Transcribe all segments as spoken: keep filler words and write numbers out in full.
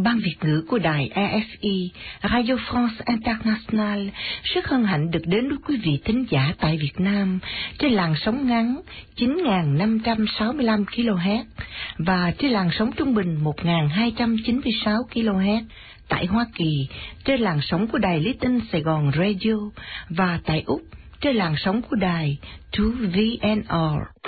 Ban Việt ngữ của đài R F I, Radio France International rất hân hạnh được đến với quý vị thính giả tại Việt Nam trên làn sóng ngắn chín nghìn năm trăm sáu mươi lăm ki lô héc và trên làn sóng trung bình một nghìn hai trăm chín mươi sáu ki lô héc. Tại Hoa Kỳ trên làn sóng của đài Lý Tinh Sài Gòn Radio và tại Úc trên làn sóng của đài hai V N R.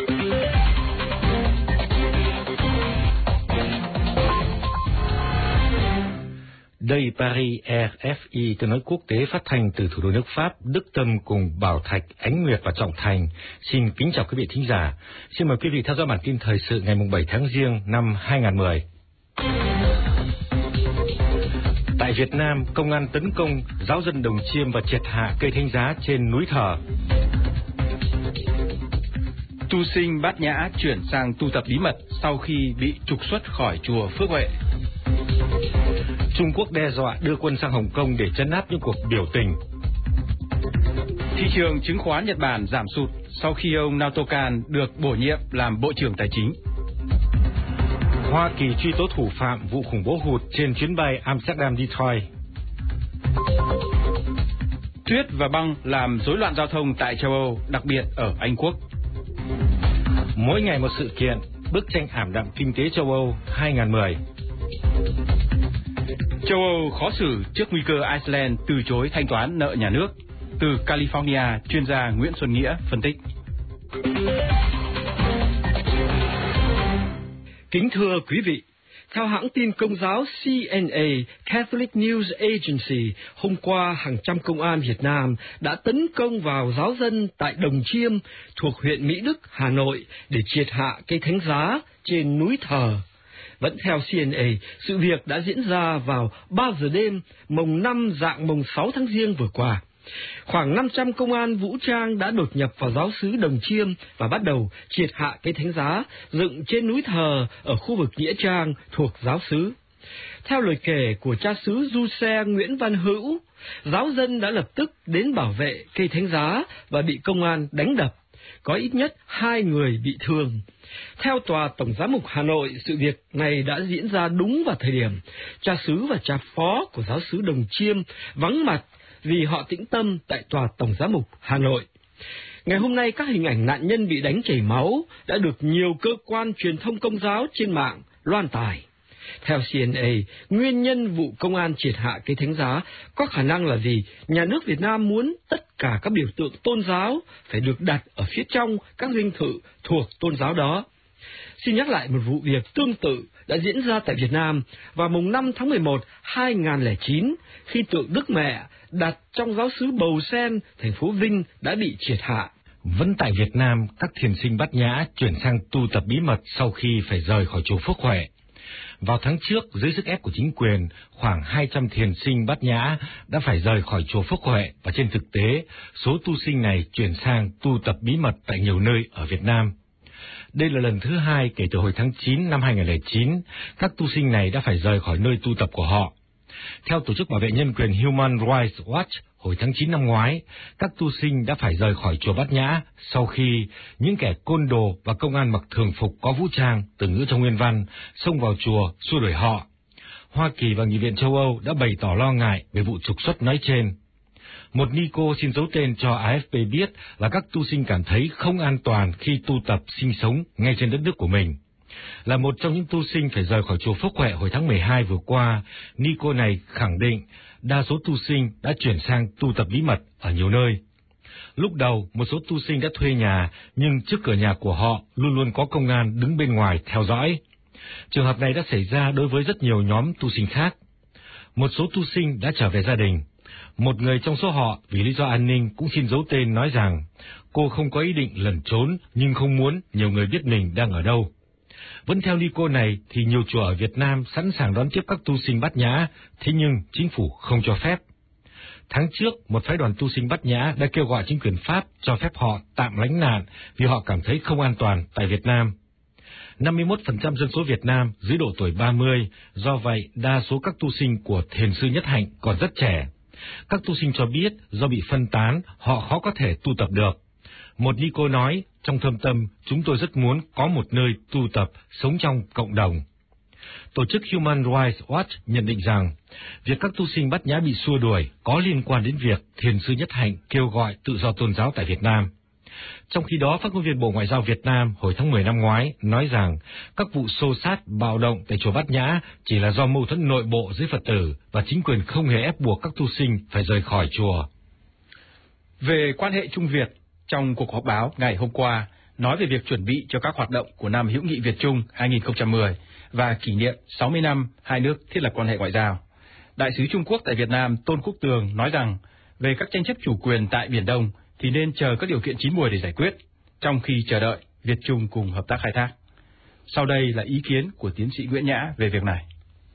Đây Paris R F I, tiếng nói quốc tế phát thanh từ thủ đô nước Pháp, Đức Tâm cùng Bảo Thạch, Ánh Nguyệt và Trọng Thành. Xin kính chào quý vị thính giả. Xin mời quý vị theo dõi bản tin thời sự ngày bảy tháng Giêng năm hai nghìn không trăm mười. Tại Việt Nam, công an tấn công giáo dân Đồng Chiêm và triệt hạ cây thánh giá trên núi Thờ. Tu sinh Bát Nhã chuyển sang tu tập bí mật sau khi bị trục xuất khỏi chùa Phước Huệ. Trung Quốc đe dọa đưa quân sang Hồng Kông để trấn áp những cuộc biểu tình. Thị trường chứng khoán Nhật Bản giảm sụt sau khi ông Naoto Kan được bổ nhiệm làm Bộ trưởng Tài chính. Hoa Kỳ truy tố thủ phạm vụ khủng bố hụt trên chuyến bay Amsterdam-Detroit. Tuyết và băng làm rối loạn giao thông tại châu Âu, đặc biệt ở Anh Quốc. Mỗi ngày một sự kiện, bức tranh ảm đạm kinh tế châu Âu hai nghìn không trăm mười. Châu Âu khó xử trước nguy cơ Iceland từ chối thanh toán nợ nhà nước. Từ California, chuyên gia Nguyễn Xuân Nghĩa phân tích. Kính thưa quý vị, theo hãng tin công giáo C N A Catholic News Agency, hôm qua hàng trăm công an Việt Nam đã tấn công vào giáo dân tại Đồng Chiêm thuộc huyện Mỹ Đức, Hà Nội để triệt hạ cây thánh giá trên núi Thờ. Vẫn theo C N A, sự việc đã diễn ra vào ba giờ đêm mồng năm rạng mồng sáu tháng Giêng vừa qua. Khoảng năm trăm công an vũ trang đã đột nhập vào giáo xứ Đồng Chiêm và bắt đầu triệt hạ cây thánh giá dựng trên núi Thờ ở khu vực Nghĩa Trang thuộc giáo xứ. Theo lời kể của cha xứ Du Xe Nguyễn Văn Hữu, giáo dân đã lập tức đến bảo vệ cây thánh giá và bị công an đánh đập. Có ít nhất hai người bị thương. Theo Tòa Tổng giám mục Hà Nội, sự việc này đã diễn ra đúng vào thời điểm cha xứ và cha phó của giáo xứ Đồng Chiêm vắng mặt vì họ tĩnh tâm tại Tòa Tổng giám mục Hà Nội. Ngày hôm nay, các hình ảnh nạn nhân bị đánh chảy máu đã được nhiều cơ quan truyền thông công giáo trên mạng loan tải. Theo C N A, nguyên nhân vụ công an triệt hạ cây thánh giá có khả năng là vì nhà nước Việt Nam muốn tất cả các biểu tượng tôn giáo phải được đặt ở phía trong các dinh thự thuộc tôn giáo đó. Xin nhắc lại một vụ việc tương tự đã diễn ra tại Việt Nam vào mùng năm tháng mười một năm hai nghìn không trăm lẻ chín, khi tượng Đức Mẹ đặt trong giáo xứ Bầu Sen, thành phố Vinh đã bị triệt hạ. Vẫn tại Việt Nam, các thiền sinh Bát Nhã chuyển sang tu tập bí mật sau khi phải rời khỏi chùa Phước Huệ. Vào tháng trước, dưới sức ép của chính quyền, khoảng hai trăm thiền sinh Bát Nhã đã phải rời khỏi chùa Phước Huệ và trên thực tế, số tu sinh này chuyển sang tu tập bí mật tại nhiều nơi ở Việt Nam. Đây là lần thứ hai kể từ hồi tháng chín năm hai nghìn không trăm lẻ chín, các tu sinh này đã phải rời khỏi nơi tu tập của họ. Theo Tổ chức Bảo vệ Nhân quyền Human Rights Watch, hồi tháng chín năm ngoái, các tu sinh đã phải rời khỏi chùa Bát Nhã sau khi những kẻ côn đồ và công an mặc thường phục có vũ trang, từ ngữ trong nguyên văn, xông vào chùa xua đuổi họ. Hoa Kỳ và Nghị viện châu Âu đã bày tỏ lo ngại về vụ trục xuất nói trên. Một ni cô xin giấu tên cho A F P biết là các tu sinh cảm thấy không an toàn khi tu tập sinh sống ngay trên đất nước của mình. Là một trong những tu sinh phải rời khỏi chùa Phước Huệ hồi tháng mười hai vừa qua, ni cô này khẳng định đa số tu sinh đã chuyển sang tu tập bí mật ở nhiều nơi. Lúc đầu, một số tu sinh đã thuê nhà, nhưng trước cửa nhà của họ luôn luôn có công an đứng bên ngoài theo dõi. Trường hợp này đã xảy ra đối với rất nhiều nhóm tu sinh khác. Một số tu sinh đã trở về gia đình. Một người trong số họ, vì lý do an ninh, cũng xin giấu tên nói rằng cô không có ý định lẩn trốn nhưng không muốn nhiều người biết mình đang ở đâu. Vẫn theo ni cô này thì nhiều chùa ở Việt Nam sẵn sàng đón tiếp các tu sinh Bát Nhã, thế nhưng chính phủ không cho phép. Tháng trước, một phái đoàn tu sinh Bát Nhã đã kêu gọi chính quyền Pháp cho phép họ tạm lánh nạn vì họ cảm thấy không an toàn tại Việt Nam. năm mươi mốt phần trăm dân số Việt Nam dưới độ tuổi ba mươi, do vậy đa số các tu sinh của Thiền sư Nhất Hạnh còn rất trẻ. Các tu sinh cho biết do bị phân tán, họ khó có thể tu tập được. Một ni cô nói, trong thâm tâm, chúng tôi rất muốn có một nơi tu tập, sống trong cộng đồng. Tổ chức Human Rights Watch nhận định rằng, việc các tu sinh Bát Nhã bị xua đuổi có liên quan đến việc Thiền sư Nhất Hạnh kêu gọi tự do tôn giáo tại Việt Nam. Trong khi đó, phát ngôn viên Bộ Ngoại giao Việt Nam hồi tháng mười năm ngoái nói rằng các vụ xô xát, bạo động tại chùa Bát Nhã chỉ là do mâu thuẫn nội bộ giữa Phật tử và chính quyền không hề ép buộc các tu sinh phải rời khỏi chùa. Về quan hệ Trung Việt, trong cuộc họp báo ngày hôm qua, nói về việc chuẩn bị cho các hoạt động của năm hữu nghị Việt Trung hai nghìn không trăm mười và kỷ niệm sáu mươi năm hai nước thiết lập quan hệ ngoại giao, Đại sứ Trung Quốc tại Việt Nam Tôn Quốc Tường nói rằng về các tranh chấp chủ quyền tại Biển Đông thì nên chờ các điều kiện chín muồi để giải quyết, trong khi chờ đợi Việt Trung cùng hợp tác khai thác. Sau đây là ý kiến của tiến sĩ Nguyễn Nhã về việc này.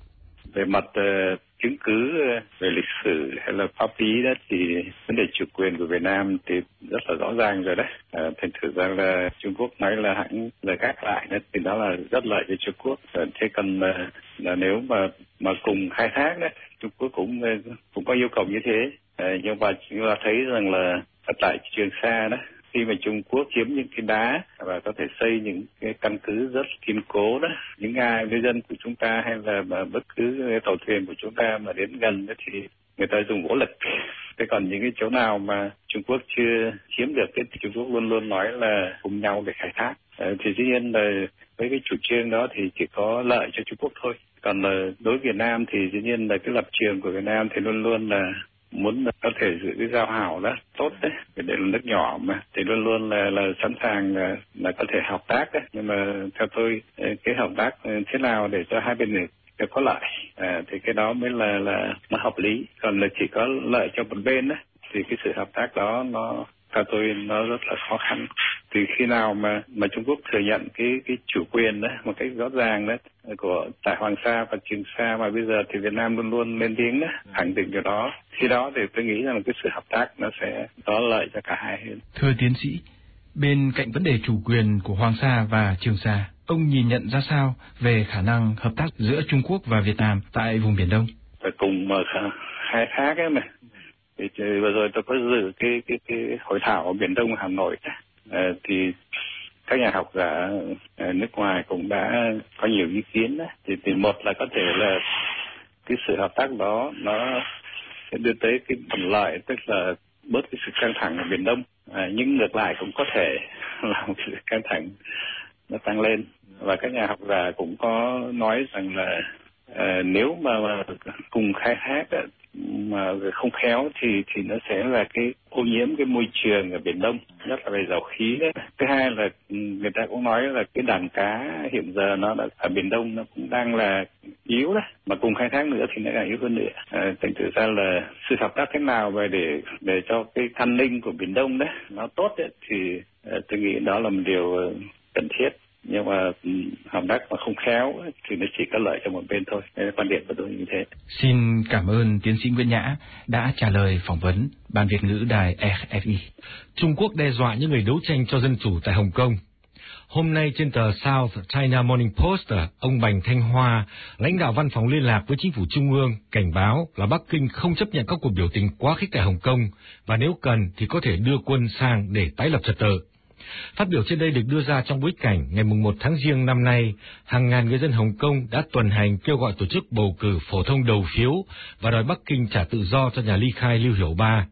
Về mặt uh, chứng cứ uh, về lịch sử hay là pháp lý đó thì vấn đề chủ quyền của Việt Nam thì rất là rõ ràng rồi đấy. Uh, thành thử ra là Trung Quốc nói là hãng lời gác lại đó, thì đó là rất lợi cho Trung Quốc. Uh, thế còn uh, là nếu mà mà cùng khai thác đó, Trung Quốc cũng uh, cũng có yêu cầu như thế. Uh, nhưng mà chúng ta thấy rằng là tại Trường Sa đó, khi mà Trung Quốc chiếm những cái đá và có thể xây những cái căn cứ rất kiên cố đó, những ai người dân của chúng ta hay là mà bất cứ tàu thuyền của chúng ta mà đến gần đó thì người ta dùng vũ lực. Thế còn những cái chỗ nào mà Trung Quốc chưa chiếm được thì Trung Quốc luôn luôn nói là cùng nhau để khai thác. Thì dĩ nhiên là với cái chủ trương đó thì chỉ có lợi cho Trung Quốc thôi. Còn là đối với Việt Nam thì dĩ nhiên là cái lập trường của Việt Nam thì luôn luôn là muốn có thể giữ cái giao hảo đó tốt đấy, để là nước nhỏ mà thì luôn luôn là là sẵn sàng là, là có thể hợp tác đấy. Nhưng mà theo tôi cái hợp tác thế nào để cho hai bên đều có lợi, à, thì cái đó mới là là nó hợp lý. Còn là chỉ có lợi cho một bên đấy thì cái sự hợp tác đó nó theo tôi nó rất là khó khăn. Từ khi nào mà mà Trung Quốc thừa nhận cái cái chủ quyền đó một cách rõ ràng đó của tại Hoàng Sa và Trường Sa mà bây giờ thì Việt Nam luôn luôn lên tiếng đó, khẳng định điều đó. Khi đó thì tôi nghĩ rằng cái sự hợp tác nó sẽ có lợi cho cả hai hơn. Thưa tiến sĩ, bên cạnh vấn đề chủ quyền của Hoàng Sa và Trường Sa, ông nhìn nhận ra sao về khả năng hợp tác giữa Trung Quốc và Việt Nam tại vùng Biển Đông? Phải cùng mà khai thác ấy mà. Thì vừa rồi tôi có dự cái cái cái hội thảo ở Biển Đông Hà Nội, à, thì các nhà học giả à, nước ngoài cũng đã có nhiều ý kiến đó. Thì, thì một là có thể là cái sự hợp tác đó nó sẽ đưa tới cái thuận lợi, tức là bớt cái sự căng thẳng ở Biển Đông, à, nhưng ngược lại cũng có thể làm cái sự căng thẳng nó tăng lên. Và các nhà học giả cũng có nói rằng là à, nếu mà, mà cùng khai thác đó, mà không khéo thì thì nó sẽ là cái ô nhiễm cái môi trường ở Biển Đông, nhất là về dầu khí đấy. Thứ hai là người ta cũng nói là cái đàn cá hiện giờ nó đã, ở Biển Đông nó cũng đang là yếu đấy, mà cùng khai thác nữa thì nó càng yếu hơn nữa. À, thành thử ra là sự hợp tác thế nào về để để cho cái an ninh của Biển Đông đấy nó tốt đấy, thì uh, tôi nghĩ đó là một điều uh, cần thiết. Nhưng mà hợp tác mà không khéo thì nó chỉ có lợi cho một bên thôi. Đây là quan điểm của tôi như thế. Xin cảm ơn tiến sĩ Nguyễn Nhã đã trả lời phỏng vấn Ban Việt ngữ đài rờ ép i. Trung Quốc đe dọa những người đấu tranh cho dân chủ tại Hồng Kông. Hôm nay trên tờ South China Morning Post, ông Bành Thanh Hoa, lãnh đạo văn phòng liên lạc với chính phủ trung ương, cảnh báo là Bắc Kinh không chấp nhận các cuộc biểu tình quá khích tại Hồng Kông và nếu cần thì có thể đưa quân sang để tái lập trật tự. Phát biểu trên đây được đưa ra trong bối cảnh ngày mùng một tháng Giêng năm nay, hàng ngàn người dân Hồng Kông đã tuần hành kêu gọi tổ chức bầu cử phổ thông đầu phiếu và đòi Bắc Kinh trả tự do cho nhà ly khai Lưu Hiểu Ba.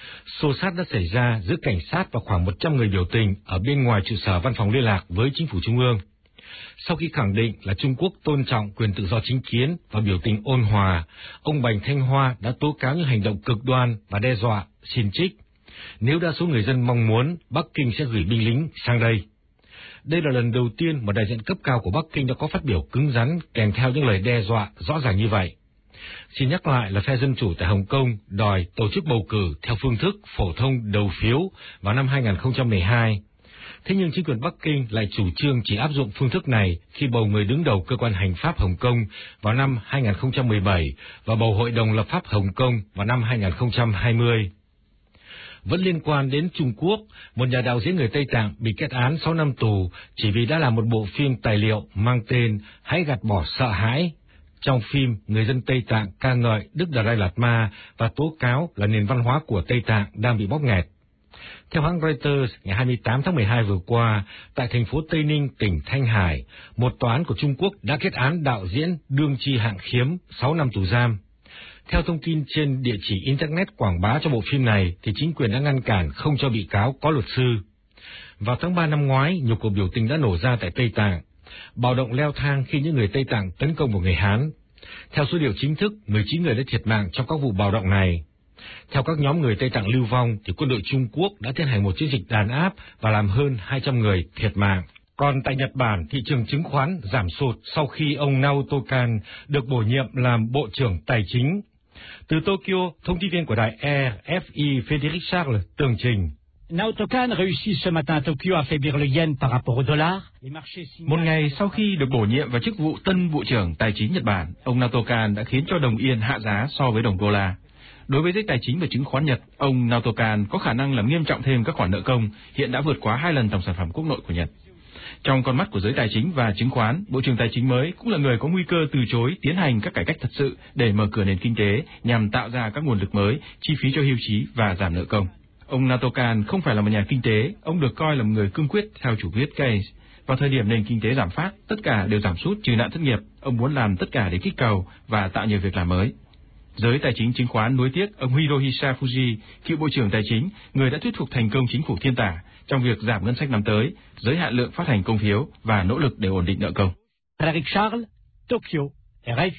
Xô xát đã xảy ra giữa cảnh sát và khoảng một trăm người biểu tình ở bên ngoài trụ sở văn phòng liên lạc với chính phủ trung ương. Sau khi khẳng định là Trung Quốc tôn trọng quyền tự do chính kiến và biểu tình ôn hòa, ông Bành Thanh Hoa đã tố cáo những hành động cực đoan và đe dọa, xin trích. Nếu đa số người dân mong muốn, Bắc Kinh sẽ gửi binh lính sang đây. Đây là lần đầu tiên một đại diện cấp cao của Bắc Kinh đã có phát biểu cứng rắn kèm theo những lời đe dọa rõ ràng như vậy. Xin nhắc lại là phe Dân Chủ tại Hồng Kông đòi tổ chức bầu cử theo phương thức phổ thông đầu phiếu vào năm hai nghìn không trăm mười hai. Thế nhưng chính quyền Bắc Kinh lại chủ trương chỉ áp dụng phương thức này khi bầu người đứng đầu cơ quan hành pháp Hồng Kông vào năm hai nghìn không trăm mười bảy và bầu Hội đồng lập pháp Hồng Kông vào năm hai nghìn không trăm hai mươi. Vẫn liên quan đến Trung Quốc, một nhà đạo diễn người Tây Tạng bị kết án sáu năm tù chỉ vì đã làm một bộ phim tài liệu mang tên Hãy gạt bỏ sợ hãi. Trong phim, người dân Tây Tạng ca ngợi Đức Đạt Lai Lạt Ma và tố cáo là nền văn hóa của Tây Tạng đang bị bóp nghẹt. Theo hãng Reuters, ngày hai mươi tám tháng mười hai vừa qua, tại thành phố Tây Ninh, tỉnh Thanh Hải, một tòa án của Trung Quốc đã kết án đạo diễn Đương Chi Hạng Khiếm sáu năm tù giam. Theo thông tin trên địa chỉ Internet quảng bá cho bộ phim này, thì chính quyền đã ngăn cản không cho bị cáo có luật sư. Vào tháng ba năm ngoái, nhiều cuộc biểu tình đã nổ ra tại Tây Tạng. Bạo động leo thang khi những người Tây Tạng tấn công vào người Hán. Theo số liệu chính thức, mười chín người đã thiệt mạng trong các vụ bạo động này. Theo các nhóm người Tây Tạng lưu vong, thì quân đội Trung Quốc đã tiến hành một chiến dịch đàn áp và làm hơn hai trăm người thiệt mạng. Còn tại Nhật Bản, thị trường chứng khoán giảm sụt sau khi ông Naoto Kan được bổ nhiệm làm Bộ trưởng Tài chính. Từ Tokyo, thông tin viên của đài R F I Frédéric Charles tường trình. Naoto Kan réussit ce matin à Tokyo à affaiblir le yen par rapport au dollar. Một ngày sau khi được bổ nhiệm vào chức vụ tân Bộ trưởng Tài chính Nhật Bản, ông Naoto Kan đã khiến cho đồng yên hạ giá so với đồng đô la. Đối với giới tài chính và chứng khoán Nhật, ông Naoto Kan có khả năng làm nghiêm trọng thêm các khoản nợ công hiện đã vượt quá hai lần tổng sản phẩm quốc nội của Nhật. Trong con mắt của giới tài chính và chứng khoán, Bộ trưởng Tài chính mới cũng là người có nguy cơ từ chối tiến hành các cải cách thật sự để mở cửa nền kinh tế nhằm tạo ra các nguồn lực mới, chi phí cho hưu trí và giảm nợ công. Ông Naoto Kan không phải là một nhà kinh tế, ông được coi là một người cương quyết theo chủ thuyết Keynes. Vào thời điểm nền kinh tế giảm phát, tất cả đều giảm sút trừ nạn thất nghiệp, ông muốn làm tất cả để kích cầu và tạo nhiều việc làm mới. Giới tài chính chứng khoán nuối tiếc ông Hirohisa Fuji, cựu Bộ trưởng Tài chính, người đã thuyết phục thành công chính phủ thiên tả trong việc giảm ngân sách năm tới, giới hạn lượng phát hành công phiếu và nỗ lực để ổn định nợ công. Frédéric Charles, Tokyo, R F I.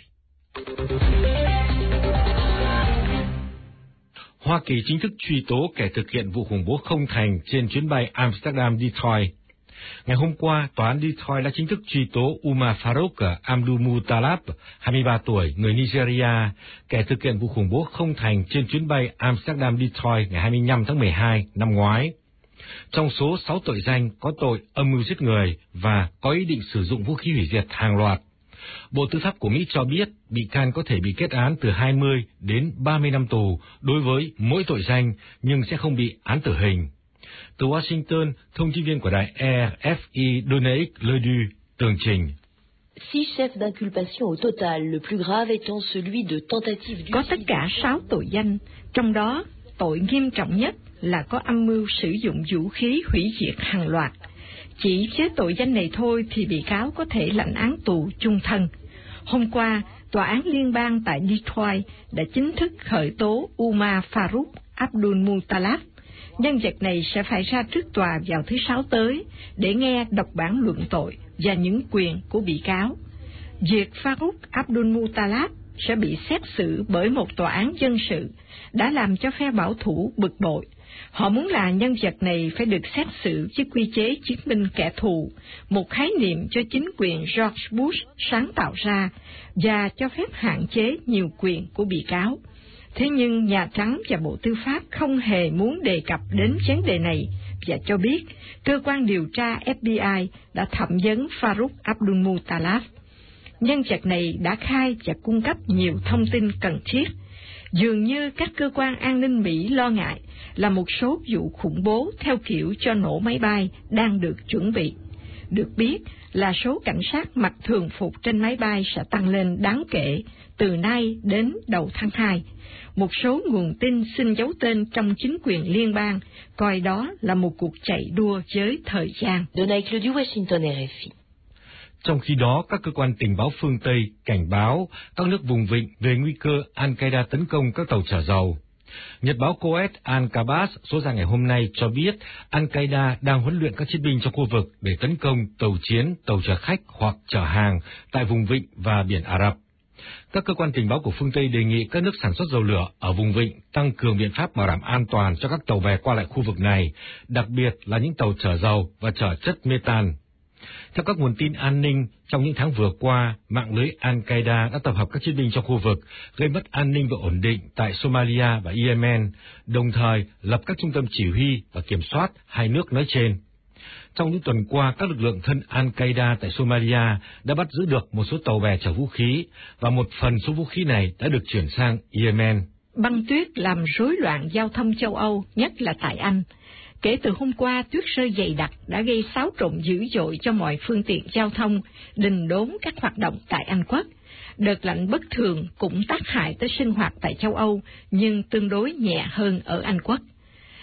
Hoa Kỳ chính thức truy tố kẻ thực hiện vụ khủng bố không thành trên chuyến bay Amsterdam-Detroit. Ngày hôm qua, tòa án Detroit đã chính thức truy tố Umar Farouk Abdulmutalab, hai mươi ba tuổi, người Nigeria, kẻ thực hiện vụ khủng bố không thành trên chuyến bay Amsterdam-Detroit ngày hai mươi lăm tháng mười hai năm ngoái. Trong số sáu tội danh có tội âm mưu giết người và có ý định sử dụng vũ khí hủy diệt hàng loạt. Bộ Tư pháp của Mỹ cho biết bị can có thể bị kết án từ hai mươi đến ba mươi năm tù đối với mỗi tội danh, nhưng sẽ không bị án tử hình. Từ Washington, thông tin viên của đài R F I Dominique Ledoux tường trình. Six chefs d'inculpation au total, le plus grave étant celui de tentative du. Có tất cả sáu tội danh, trong đó tội nghiêm trọng nhất là có âm mưu sử dụng vũ khí hủy diệt hàng loạt. Chỉ với tội danh này thôi thì bị cáo có thể lãnh án tù chung thân. Hôm qua, Tòa án Liên bang tại Detroit đã chính thức khởi tố Umar Farouk Abdulmutalab. Nhân vật này sẽ phải ra trước tòa vào thứ Sáu tới để nghe đọc bản luận tội và những quyền của bị cáo. Việc Farouk Abdulmutalab sẽ bị xét xử bởi một tòa án dân sự đã làm cho phe bảo thủ bực bội. Họ muốn là nhân vật này phải được xét xử với quy chế chứng minh kẻ thù, một khái niệm cho chính quyền George Bush sáng tạo ra và cho phép hạn chế nhiều quyền của bị cáo. Thế nhưng Nhà Trắng và Bộ Tư pháp không hề muốn đề cập đến vấn đề này và cho biết cơ quan điều tra F B I đã thẩm vấn Farouk Abdulmutalab. Nhân vật này đã khai và cung cấp nhiều thông tin cần thiết. Dường như các cơ quan an ninh Mỹ lo ngại là một số vụ khủng bố theo kiểu cho nổ máy bay đang được chuẩn bị. Được biết là số cảnh sát mặc thường phục trên máy bay sẽ tăng lên đáng kể từ nay đến đầu tháng hai. Một số nguồn tin xin giấu tên trong chính quyền liên bang coi đó là một cuộc chạy đua với thời gian. Dominique Ledoux, Washington, R F I. Trong khi đó, các cơ quan tình báo phương Tây cảnh báo các nước vùng vịnh về nguy cơ Al-Qaeda tấn công các tàu chở dầu. Nhật báo Coet Al-Kabas số ra ngày hôm nay cho biết Al-Qaeda đang huấn luyện các chiến binh trong khu vực để tấn công tàu chiến, tàu chở khách hoặc chở hàng tại vùng vịnh và biển Ả Rập. Các cơ quan tình báo của phương Tây đề nghị các nước sản xuất dầu lửa ở vùng vịnh tăng cường biện pháp bảo đảm an toàn cho các tàu bè qua lại khu vực này, đặc biệt là những tàu chở dầu và chở chất metan. Theo các nguồn tin an ninh, trong những tháng vừa qua, mạng lưới Al-Qaeda đã tập hợp các chiến binh trong khu vực, gây mất an ninh và ổn định tại Somalia và Yemen, đồng thời lập các trung tâm chỉ huy và kiểm soát hai nước nói trên. Trong những tuần qua, các lực lượng thân Al-Qaeda tại Somalia đã bắt giữ được một số tàu bè chở vũ khí, và một phần số vũ khí này đã được chuyển sang Yemen. Băng tuyết làm rối loạn giao thông châu Âu, nhất là tại Anh. Kể từ hôm qua, tuyết rơi dày đặc đã gây xáo trộn dữ dội cho mọi phương tiện giao thông, đình đốn các hoạt động tại Anh Quốc. Đợt lạnh bất thường cũng tác hại tới sinh hoạt tại châu Âu, nhưng tương đối nhẹ hơn ở Anh Quốc.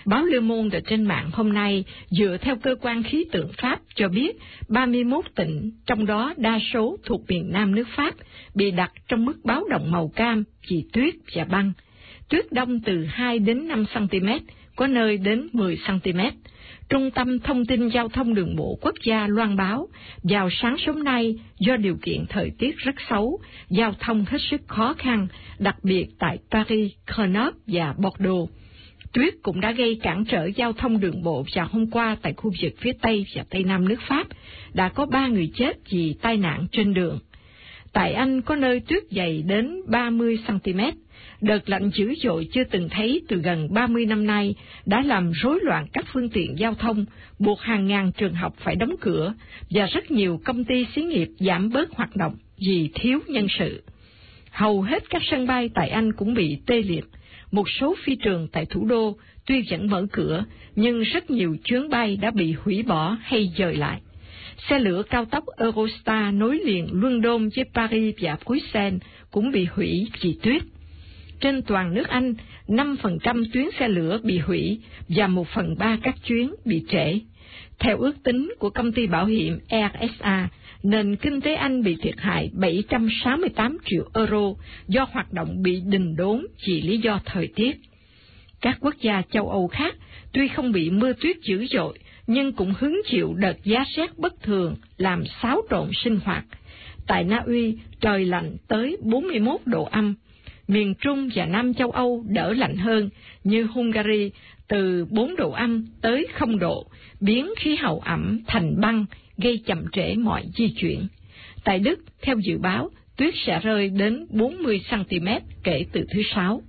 Báo Le Monde trên mạng hôm nay dựa theo cơ quan khí tượng Pháp cho biết ba mươi mốt tỉnh, trong đó đa số thuộc miền Nam nước Pháp, bị đặt trong mức báo động màu cam vì tuyết và băng. Tuyết đông từ hai đến năm xăng-ti-mét, có nơi đến mười xăng-ti-mét. Trung tâm Thông tin Giao thông Đường bộ Quốc gia loan báo, vào sáng sớm nay, do điều kiện thời tiết rất xấu, giao thông hết sức khó khăn, đặc biệt tại Paris, Grenoble và Bordeaux. Tuyết cũng đã gây cản trở giao thông đường bộ vào hôm qua tại khu vực phía Tây và Tây Nam nước Pháp. Đã có ba người chết vì tai nạn trên đường. Tại Anh có nơi tuyết dày đến ba mươi xăng-ti-mét. Đợt lạnh dữ dội chưa từng thấy từ gần ba mươi năm nay đã làm rối loạn các phương tiện giao thông, buộc hàng ngàn trường học phải đóng cửa và rất nhiều công ty xí nghiệp giảm bớt hoạt động vì thiếu nhân sự. Hầu hết các sân bay tại Anh cũng bị tê liệt. Một số phi trường tại thủ đô tuy vẫn mở cửa, nhưng rất nhiều chuyến bay đã bị hủy bỏ hay dời lại. Xe lửa cao tốc Eurostar nối liền London với Paris và Bruxelles cũng bị hủy vì tuyết. Trên toàn nước Anh, năm phần trăm tuyến xe lửa bị hủy và một phần ba các chuyến bị trễ. Theo ước tính của công ty bảo hiểm rờ ét a, nền kinh tế Anh bị thiệt hại bảy trăm sáu mươi tám triệu euro do hoạt động bị đình đốn vì lý do thời tiết. Các quốc gia châu Âu khác tuy không bị mưa tuyết dữ dội, nhưng cũng hứng chịu đợt giá rét bất thường làm xáo trộn sinh hoạt. Tại Na Uy, trời lạnh tới bốn mươi mốt độ âm. Miền Trung và Nam châu Âu đỡ lạnh hơn, như Hungary từ bốn độ âm tới không độ, biến khí hậu ẩm thành băng, gây chậm trễ mọi di chuyển. Tại Đức, theo dự báo, tuyết sẽ rơi đến bốn mươi xăng-ti-mét kể từ thứ Sáu.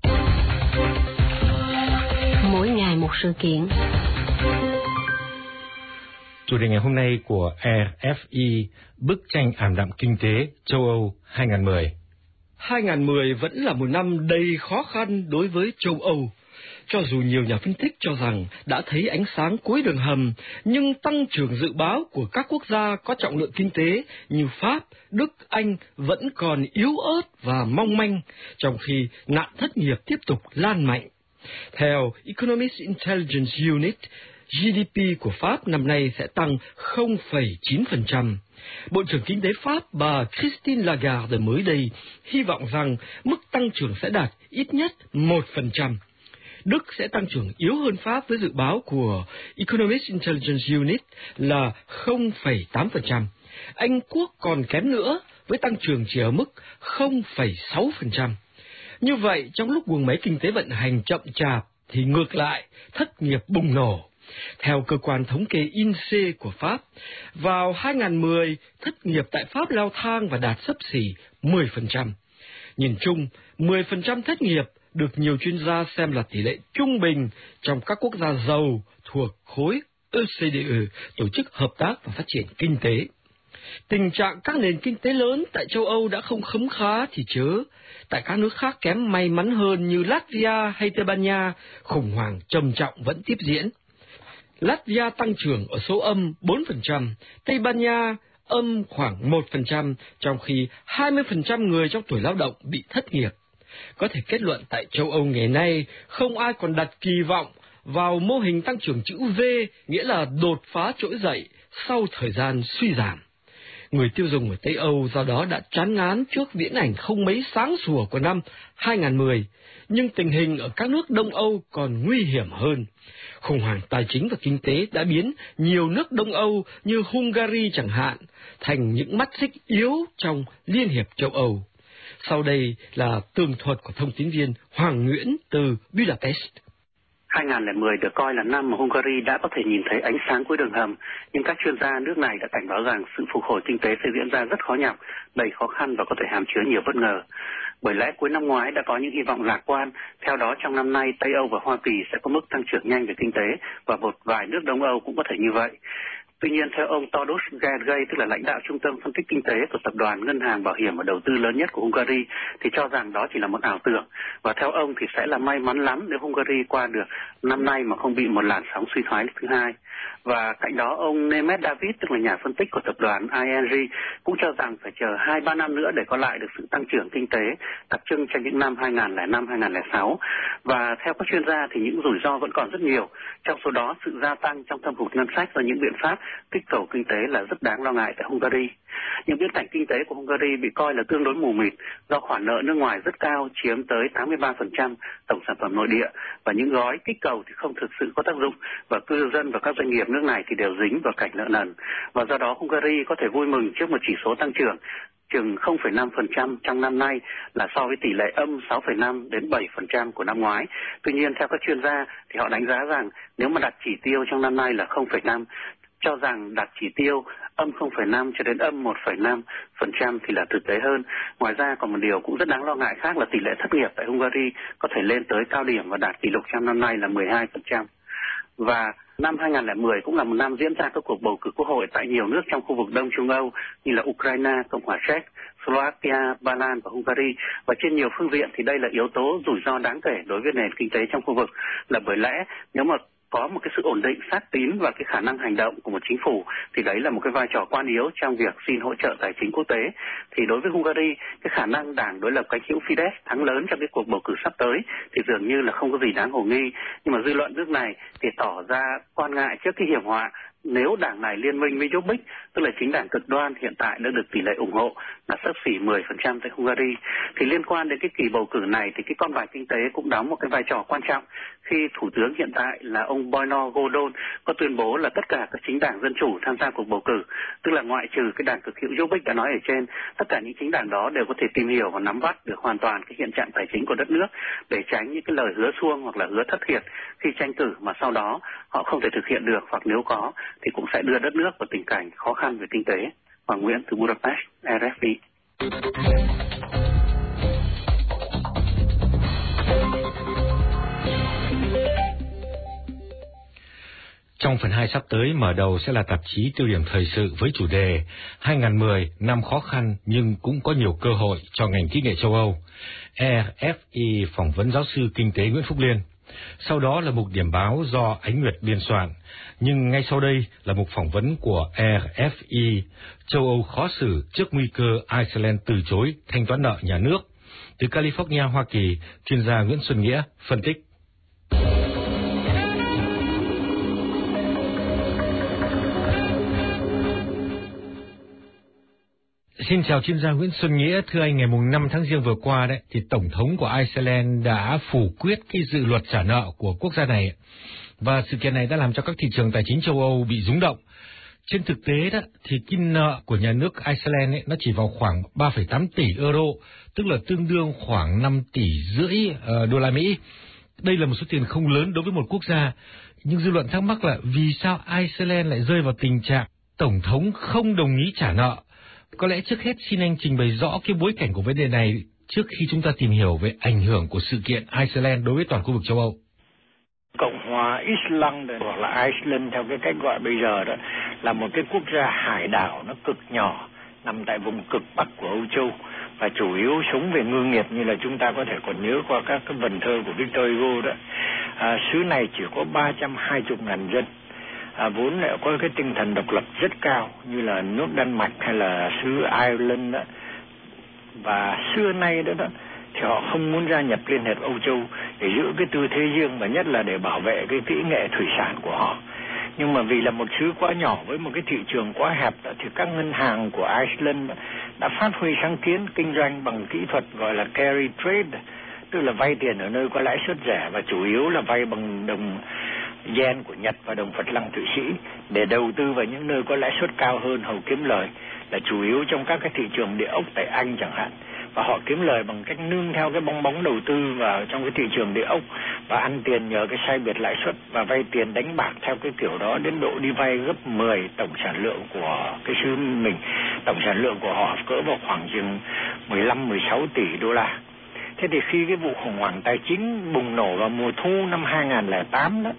Mỗi ngày một sự kiện. Chủ đề ngày hôm nay của rờ ép i, bức tranh ảm đạm kinh tế châu Âu hai không một không. hai không một không vẫn là một năm đầy khó khăn đối với châu Âu. Cho dù nhiều nhà phân tích cho rằng đã thấy ánh sáng cuối đường hầm, nhưng tăng trưởng dự báo của các quốc gia có trọng lượng kinh tế như Pháp, Đức, Anh vẫn còn yếu ớt và mong manh, trong khi nạn thất nghiệp tiếp tục lan mạnh. Theo Economist Intelligence Unit, giê đê pê của Pháp năm nay sẽ tăng không phẩy chín phần trăm. Bộ trưởng Kinh tế Pháp bà Christine Lagarde mới đây hy vọng rằng mức tăng trưởng sẽ đạt ít nhất một phần trăm. Đức sẽ tăng trưởng yếu hơn Pháp với dự báo của Economist Intelligence Unit là không phẩy tám phần trăm. Anh Quốc còn kém nữa với tăng trưởng chỉ ở mức không phẩy sáu phần trăm. Như vậy, trong lúc guồng máy kinh tế vận hành chậm chạp thì ngược lại, thất nghiệp bùng nổ. Theo cơ quan thống kê i en xê e của Pháp, vào hai không một không, thất nghiệp tại Pháp leo thang và đạt xấp xỉ mười phần trăm. Nhìn chung, mười phần trăm thất nghiệp được nhiều chuyên gia xem là tỷ lệ trung bình trong các quốc gia giàu thuộc khối o e xê đê, Tổ chức Hợp tác và Phát triển Kinh tế. Tình trạng các nền kinh tế lớn tại châu Âu đã không khấm khá thì chớ. Tại các nước khác kém may mắn hơn như Latvia hay Tây Ban Nha, khủng hoảng trầm trọng vẫn tiếp diễn. Latvia tăng trưởng ở số âm bốn phần trăm, Tây Ban Nha âm khoảng một phần trăm, trong khi hai mươi phần trăm người trong tuổi lao động bị thất nghiệp. Có thể kết luận tại châu Âu ngày nay, không ai còn đặt kỳ vọng vào mô hình tăng trưởng chữ V, nghĩa là đột phá trỗi dậy sau thời gian suy giảm. Người tiêu dùng ở Tây Âu do đó đã chán ngán trước viễn ảnh không mấy sáng sủa của năm hai không một không, nhưng tình hình ở các nước Đông Âu còn nguy hiểm hơn. Khủng hoảng tài chính và kinh tế đã biến nhiều nước Đông Âu như Hungary chẳng hạn thành những mắt xích yếu trong Liên hiệp châu Âu. Sau đây là tường thuật của thông tín viên Hoàng Nguyễn từ Budapest. hai không không không được coi là năm mà Hungary đã có thể nhìn thấy ánh sáng cuối đường hầm, nhưng các chuyên gia nước này đã cảnh báo rằng sự phục hồi kinh tế sẽ diễn ra rất khó nhọc, đầy khó khăn và có thể hàm chứa nhiều bất ngờ. Bởi lẽ cuối năm ngoái đã có những hy vọng lạc quan, theo đó trong năm nay Tây Âu và Hoa Kỳ sẽ có mức tăng trưởng nhanh về kinh tế và một vài nước Đông Âu cũng có thể như vậy. Tuy nhiên, theo ông Tadeusz Gergely, tức là lãnh đạo trung tâm phân tích kinh tế của tập đoàn ngân hàng bảo hiểm và đầu tư lớn nhất của Hungary, thì cho rằng đó chỉ là một ảo tưởng. Và theo ông thì sẽ là may mắn lắm nếu Hungary qua được năm nay mà không bị một làn sóng suy thoái thứ hai. Và cạnh đó, ông Nemet David, tức là nhà phân tích của tập đoàn i en giê, cũng cho rằng phải chờ hai ba năm nữa để có lại được sự tăng trưởng kinh tế đặc trưng trong những năm hai nghìn không trăm lẻ năm hai nghìn không trăm lẻ sáu. Và theo các chuyên gia thì những rủi ro vẫn còn rất nhiều. Trong số đó, sự gia tăng trong thâm hụt ngân sách và những biện pháp kích cầu kinh tế là rất đáng lo ngại tại Hungary. Những viễn cảnh kinh tế của Hungary bị coi là tương đối mù mịt do khoản nợ nước ngoài rất cao, chiếm tới tám mươi ba phần trăm tổng sản phẩm nội địa, và những gói kích cầu thì không thực sự có tác dụng, và cư dân và các doanh nghiệp nước này thì đều dính vào cảnh nợ nần. Và do đó Hungary có thể vui mừng trước một chỉ số tăng trưởng chừng không phẩy năm phần trăm trong năm nay, là so với tỷ lệ âm sáu phẩy năm đến bảy phần trăm của năm ngoái. Tuy nhiên, theo các chuyên gia thì họ đánh giá rằng nếu mà đặt chỉ tiêu trong năm nay là không phẩy năm, cho rằng đặt chỉ tiêu âm không phẩy năm cho đến âm một phẩy năm phần trăm thì là thực tế hơn. Ngoài ra còn một điều cũng rất đáng lo ngại khác là tỷ lệ thất nghiệp tại Hungary có thể lên tới cao điểm và đạt kỷ lục trong năm nay là mười hai phần trăm. Và năm hai nghìn không trăm lẻ mười cũng là một năm diễn ra các cuộc bầu cử quốc hội tại nhiều nước trong khu vực Đông Trung Âu như là Ukraine, Cộng hòa Séc, Slovakia, Ba Lan và Hungary. Và trên nhiều phương diện thì đây là yếu tố rủi ro đáng kể đối với nền kinh tế trong khu vực, là bởi lẽ nếu mà có một cái sự ổn định, sát tín và cái khả năng hành động của một chính phủ thì đấy là một cái vai trò quan yếu trong việc xin hỗ trợ tài chính quốc tế. Thì đối với Hungary, cái khả năng đảng đối lập cánh hữu Fidesz thắng lớn trong cái cuộc bầu cử sắp tới thì dường như là không có gì đáng hồ nghi. Nhưng mà dư luận nước này thì tỏ ra quan ngại trước cái hiểm họa nếu đảng này liên minh với Jobbik, tức là chính đảng cực đoan hiện tại đã được tỷ lệ ủng hộ là xấp xỉ mười phần trăm tại Hungary. Thì liên quan đến cái kỳ bầu cử này thì cái con bài kinh tế cũng đóng một cái vai trò quan trọng khi thủ tướng hiện tại là ông Boino Godon có tuyên bố là tất cả các chính đảng dân chủ tham gia cuộc bầu cử, tức là ngoại trừ cái đảng cực hữu Jobbik đã nói ở trên, tất cả những chính đảng đó đều có thể tìm hiểu và nắm bắt được hoàn toàn cái hiện trạng tài chính của đất nước để tránh những cái lời hứa suông hoặc là hứa thất thiệt khi tranh cử mà sau đó họ không thể thực hiện được, hoặc nếu có thì cũng sẽ đưa đất nước vào tình cảnh khó khăn về kinh tế. Hoàng Nguyễn từ Budapest, rờ ép i. Trong phần hai sắp tới, mở đầu sẽ là tạp chí tiêu điểm thời sự với chủ đề hai nghìn không trăm mười, năm khó khăn nhưng cũng có nhiều cơ hội cho ngành kỹ nghệ châu Âu. rờ ép i phỏng vấn giáo sư kinh tế Nguyễn Phúc Liên. Sau đó là mục điểm báo do Ánh Nguyệt biên soạn. Nhưng ngay sau đây là mục phỏng vấn của rờ ép i, châu Âu khó xử trước nguy cơ Iceland từ chối thanh toán nợ nhà nước. Từ California, Hoa Kỳ, chuyên gia Nguyễn Xuân Nghĩa phân tích. Xin chào chuyên gia Nguyễn Xuân Nghĩa. Thưa anh, ngày mùng năm tháng Giêng vừa qua đấy, thì Tổng thống của Iceland đã phủ quyết cái dự luật trả nợ của quốc gia này. Và sự kiện này đã làm cho các thị trường tài chính châu Âu bị rúng động. Trên thực tế đó, thì cái nợ của nhà nước Iceland ấy, nó chỉ vào khoảng ba phẩy tám tỷ euro, tức là tương đương khoảng năm tỷ rưỡi uh, đô la Mỹ. Đây là một số tiền không lớn đối với một quốc gia. Nhưng dư luận thắc mắc là vì sao Iceland lại rơi vào tình trạng Tổng thống không đồng ý trả nợ? Có lẽ trước hết xin anh trình bày rõ cái bối cảnh của vấn đề này trước khi chúng ta tìm hiểu về ảnh hưởng của sự kiện Iceland đối với toàn khu vực châu Âu. Cộng hòa Iceland hoặc là Iceland theo cái cách gọi bây giờ đó là một cái quốc gia hải đảo nó cực nhỏ nằm tại vùng cực bắc của Âu Châu và chủ yếu sống về ngư nghiệp, như là chúng ta có thể còn nhớ qua các cái vần thơ của Victor Hugo đó. À, xứ này chỉ có ba trăm hai mươi ngàn dân. À, vốn lại có cái tinh thần độc lập rất cao như là nước Đan Mạch hay là xứ Ireland đó. Và xưa nay đó, đó thì họ không muốn gia nhập Liên hiệp Âu Châu để giữ cái tư thế riêng và nhất là để bảo vệ cái kỹ nghệ thủy sản của họ. Nhưng mà vì là một xứ quá nhỏ với một cái thị trường quá hẹp đó, thì các ngân hàng của Iceland đã phát huy sáng kiến kinh doanh bằng kỹ thuật gọi là carry trade, tức là vay tiền ở nơi có lãi suất rẻ và chủ yếu là vay bằng đồng yen của Nhật và đồng Phật lăng Thụy Sĩ để đầu tư vào những nơi có lãi suất cao hơn hầu kiếm lời, là chủ yếu trong các cái thị trường địa ốc tại Anh chẳng hạn. Và họ kiếm lời bằng cách nương theo cái bong bóng đầu tư vào trong cái thị trường địa ốc và ăn tiền nhờ cái sai biệt lãi suất và vay tiền đánh bạc theo cái kiểu đó đến độ đi vay gấp mười tổng sản lượng của cái xứ mình. Tổng sản lượng của họ cỡ vào khoảng chừng mười lăm mười sáu tỷ đô la. Thế thì khi cái vụ khủng hoảng tài chính bùng nổ vào mùa thu năm hai nghìn không trăm lẻ tám đó,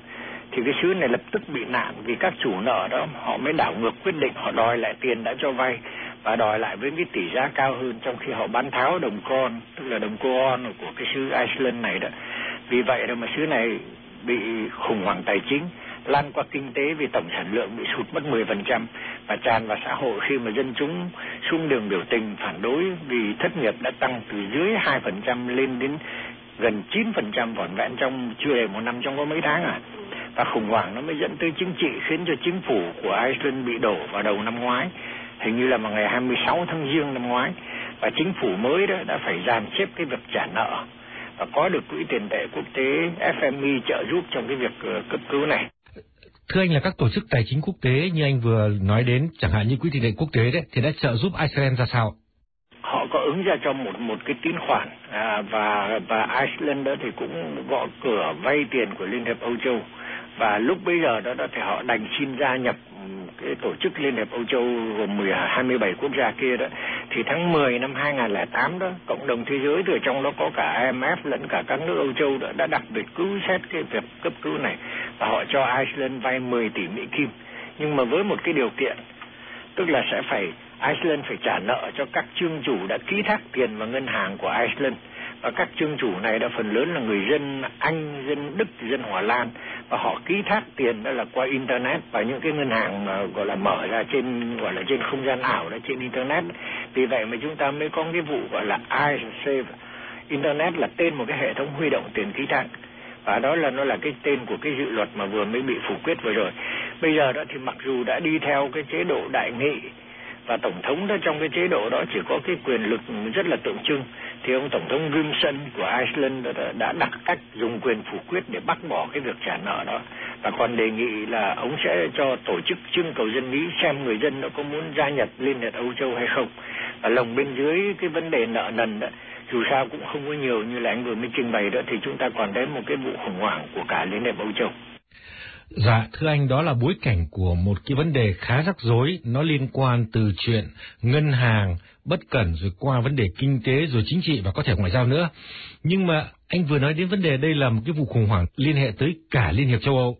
thì cái xứ này lập tức bị nạn, vì các chủ nợ đó họ mới đảo ngược quyết định, họ đòi lại tiền đã cho vay và đòi lại với cái tỷ giá cao hơn, trong khi họ bán tháo đồng con, tức là đồng won của cái xứ Iceland này đó. Vì vậy đó mà xứ này bị khủng hoảng tài chính lan qua kinh tế, vì tổng sản lượng bị sụt mất mười phần trăm và tràn vào xã hội khi mà dân chúng xuống đường biểu tình phản đối, vì thất nghiệp đã tăng từ dưới hai phần trăm lên đến gần chín phần trăm vỏn vẹn trong chưa đầy một năm, trong có mấy tháng à. Và khủng hoảng nó mới dẫn tới chính trị, khiến cho chính phủ của Iceland bị đổ vào đầu năm ngoái, hình như là vào ngày hai mươi sáu tháng Giêng năm ngoái, và chính phủ mới đó đã phải dàn xếp cái việc trả nợ và có được quỹ tiền tệ quốc tế ép em i trợ giúp trong cái việc cấp cứu này. Thưa anh, là các tổ chức tài chính quốc tế như anh vừa nói đến, chẳng hạn như quỹ tiền tệ quốc tế đấy, thì đã trợ giúp Iceland ra sao? Họ có ứng ra cho một một cái tín khoản à, và và Iceland đó thì cũng gõ cửa vay tiền của Liên hiệp Âu Châu, và lúc bây giờ đó, đó thì họ đành xin gia nhập cái tổ chức Liên hiệp Âu Châu gồm hai mươi bảy quốc gia kia đó. Thì tháng mười năm hai nghìn không trăm lẻ tám đó, cộng đồng thế giới, từ trong đó có cả i em ép lẫn cả các nước Âu Châu đó, đã đặc biệt cứu xét cái việc cấp cứu này, và họ cho Iceland vay mười tỷ Mỹ Kim, nhưng mà với một cái điều kiện, tức là sẽ phải Iceland phải trả nợ cho các chương chủ đã ký thác tiền vào ngân hàng của Iceland, và các chương chủ này đã phần lớn là người dân Anh, dân Đức, dân Hòa Lan, và họ ký thác tiền đó là qua internet và những cái ngân hàng mà gọi là mở ra trên gọi là trên không gian ảo đó, trên internet. Vì vậy mà chúng ta mới có cái vụ gọi là iSave. Internet là tên một cái hệ thống huy động tiền ký thác, và đó là nó là cái tên của cái dự luật mà vừa mới bị phủ quyết vừa rồi. Bây giờ đó thì mặc dù đã đi theo cái chế độ đại nghị, và tổng thống đó trong cái chế độ đó chỉ có cái quyền lực rất là tượng trưng, thì ông tổng thống Grimson của Iceland đã đặt cách dùng quyền phủ quyết để bác bỏ cái việc trả nợ đó, và còn đề nghị là ông sẽ cho tổ chức trưng cầu dân Mỹ xem người dân nó có muốn gia nhập Liên hiệp Âu Châu hay không. Và lồng bên dưới cái vấn đề nợ nần đó, dù sao cũng không có nhiều như là anh vừa mới trình bày đó, thì chúng ta còn đến một cái vụ khủng hoảng của cả Liên hiệp Âu Châu. Dạ, thưa anh, đó là bối cảnh của một cái vấn đề khá rắc rối, nó liên quan từ chuyện ngân hàng bất cẩn rồi qua vấn đề kinh tế rồi chính trị và có thể ngoại giao nữa. Nhưng mà anh vừa nói đến vấn đề đây là một cái vụ khủng hoảng liên hệ tới cả Liên hiệp châu Âu.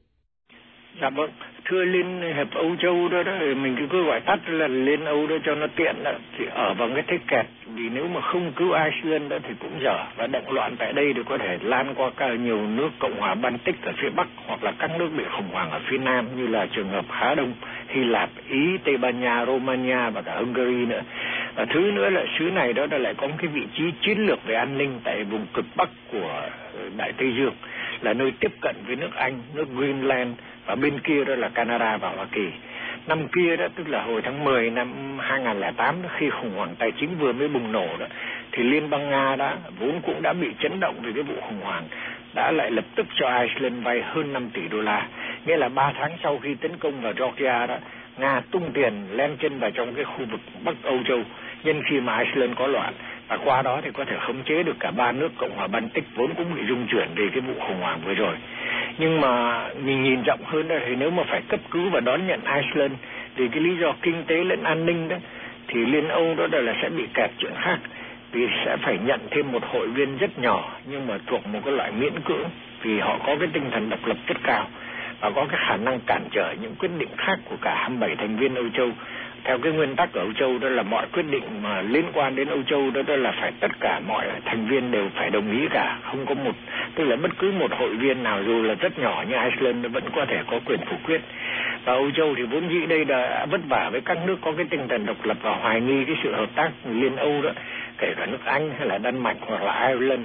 Dạ vâng, thưa Liên hiệp Âu Châu đó, đó mình cứ, cứ gọi tắt là Liên Âu đó cho nó tiện đó, thì ở vào cái thế kẹt, vì nếu mà không cứu Iceland đó thì cũng dở, và động loạn tại đây thì có thể lan qua cả nhiều nước Cộng hòa Baltic ở phía Bắc, hoặc là các nước bị khủng hoảng ở phía Nam như là trường hợp Á Đông, Hy Lạp, Ý, Tây Ban Nha, Romania và cả Hungary nữa. Và thứ nữa là xứ này đó, đó lại có một cái vị trí chiến lược về an ninh tại vùng cực Bắc của Đại Tây Dương, là nơi tiếp cận với nước Anh, nước Greenland, và bên kia đó là Canada và Hoa Kỳ. Năm kia đó, tức là hồi tháng mười năm hai nghìn không trăm lẻ tám đó, khi khủng hoảng tài chính vừa mới bùng nổ đó, thì Liên bang Nga đã vốn cũng đã bị chấn động vì cái vụ khủng hoảng, đã lại lập tức cho Iceland vay hơn năm tỷ đô la. Nghĩa là ba tháng sau khi tấn công vào Georgia đó, Nga tung tiền len chân vào trong cái khu vực Bắc Âu Châu nhân khi mà Iceland có loạn, và qua đó thì có thể khống chế được cả ba nước Cộng hòa Baltic vốn cũng bị rung chuyển về cái vụ khủng hoảng vừa rồi. Nhưng mà nhìn nhìn rộng hơn đó, thì nếu mà phải cấp cứu và đón nhận Iceland vì cái lý do kinh tế lẫn an ninh đó, thì Liên Âu đó là sẽ bị kẹt chuyện khác, vì sẽ phải nhận thêm một hội viên rất nhỏ nhưng mà thuộc một cái loại miễn cưỡng, vì họ có cái tinh thần độc lập rất cao và có cái khả năng cản trở những quyết định khác của cả hai mươi bảy thành viên Âu Châu. Theo cái nguyên tắc ở Âu Châu đó là mọi quyết định mà liên quan đến Âu Châu đó, đó là phải tất cả mọi thành viên đều phải đồng ý cả, không có một, tức là bất cứ một hội viên nào dù là rất nhỏ như Iceland vẫn có thể có quyền phủ quyết. Và Âu Châu thì vốn dĩ đây là vất vả với các nước có cái tinh thần độc lập và hoài nghi cái sự hợp tác Liên Âu đó, kể cả nước Anh hay là Đan Mạch hoặc là Ireland.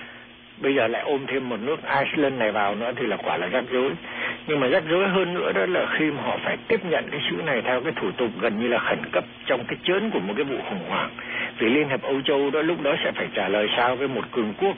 Bây giờ lại ôm thêm một nước Iceland này vào nữa thì là quả là rắc rối. Nhưng mà rắc rối hơn nữa đó là khi mà họ phải tiếp nhận cái xứ này theo cái thủ tục gần như là khẩn cấp trong cái chớn của một cái vụ khủng hoảng. Vì Liên hiệp Âu Châu đó lúc đó sẽ phải trả lời sao với một cường quốc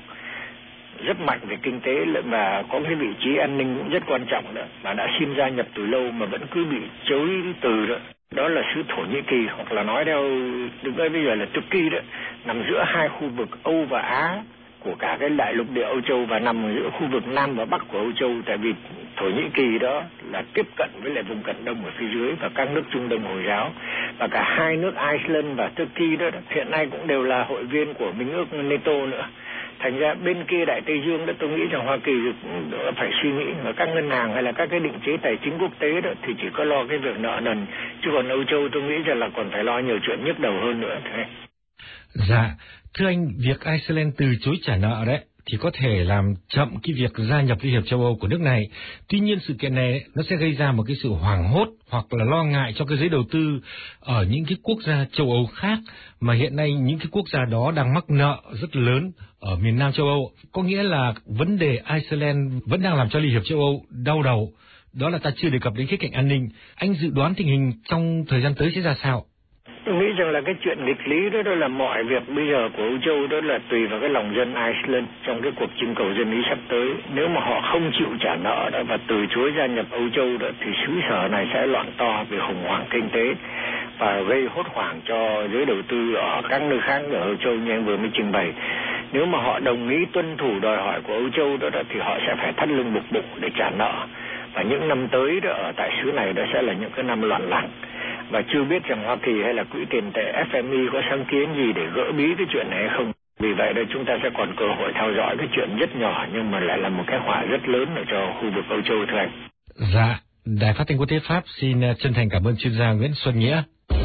rất mạnh về kinh tế và có cái vị trí an ninh cũng rất quan trọng đó, mà đã xin gia nhập từ lâu mà vẫn cứ bị chối từ đó. Đó là xứ Thổ Nhĩ Kỳ, hoặc là nói theo đứng đây bây giờ là Turkey đó, nằm giữa hai khu vực Âu và Á của cả cái đại lục địa Âu Châu, và nằm giữa khu vực Nam và Bắc của Âu Châu, tại vì Thổ Nhĩ Kỳ đó là tiếp cận với lại vùng Cận Đông ở phía dưới và các nước Trung Đông Hồi giáo, và cả hai nước Iceland và Turkey đó hiện nay cũng đều là hội viên của Minh ước NATO nữa. Thành ra bên kia Đại Tây Dương đó, tôi nghĩ rằng Hoa Kỳ cũng phải suy nghĩ, mà các ngân hàng hay là các cái định chế tài chính quốc tế đó thì chỉ có lo cái việc nợ nần, chứ còn Âu Châu tôi nghĩ rằng là còn phải lo nhiều chuyện nhức đầu hơn nữa. Thế. Dạ, thưa anh, việc Iceland từ chối trả nợ đấy thì có thể làm chậm cái việc gia nhập Liên hiệp châu Âu của nước này. Tuy nhiên sự kiện này nó sẽ gây ra một cái sự hoảng hốt hoặc là lo ngại cho cái giới đầu tư ở những cái quốc gia châu Âu khác, mà hiện nay những cái quốc gia đó đang mắc nợ rất lớn ở miền Nam châu Âu. Có nghĩa là vấn đề Iceland vẫn đang làm cho Liên hiệp châu Âu đau đầu. Đó là ta chưa đề cập đến khía cạnh an ninh. Anh dự đoán tình hình trong thời gian tới sẽ ra sao? Tôi nghĩ rằng là cái chuyện nghịch lý đó, đó là mọi việc bây giờ của Âu Châu đó là tùy vào cái lòng dân Iceland trong cái cuộc trưng cầu dân Ý sắp tới. Nếu mà họ không chịu trả nợ đó và từ chối gia nhập Âu Châu đó thì xứ sở này sẽ loạn to vì khủng hoảng kinh tế và gây hốt hoảng cho giới đầu tư ở các nơi khác ở Âu Châu như anh vừa mới trình bày. Nếu mà họ đồng ý tuân thủ đòi hỏi của Âu Châu đó, đó thì họ sẽ phải thắt lưng buộc bụng để trả nợ. Và những năm tới đó ở tại xứ này đó sẽ là những cái năm loạn lạc. Và chưa biết rằng Hoa Kỳ hay là Quỹ tiền tệ ép em i có sáng kiến gì để gỡ bí cái chuyện này hay không. Vì vậy đây chúng ta sẽ còn cơ hội theo dõi cái chuyện rất nhỏ nhưng mà lại là một cái họa rất lớn ở cho khu vực Âu Châu, thưa anh. Dạ, Đài Phát thanh Quốc tế Pháp xin chân thành cảm ơn chuyên gia Nguyễn Xuân Nghĩa.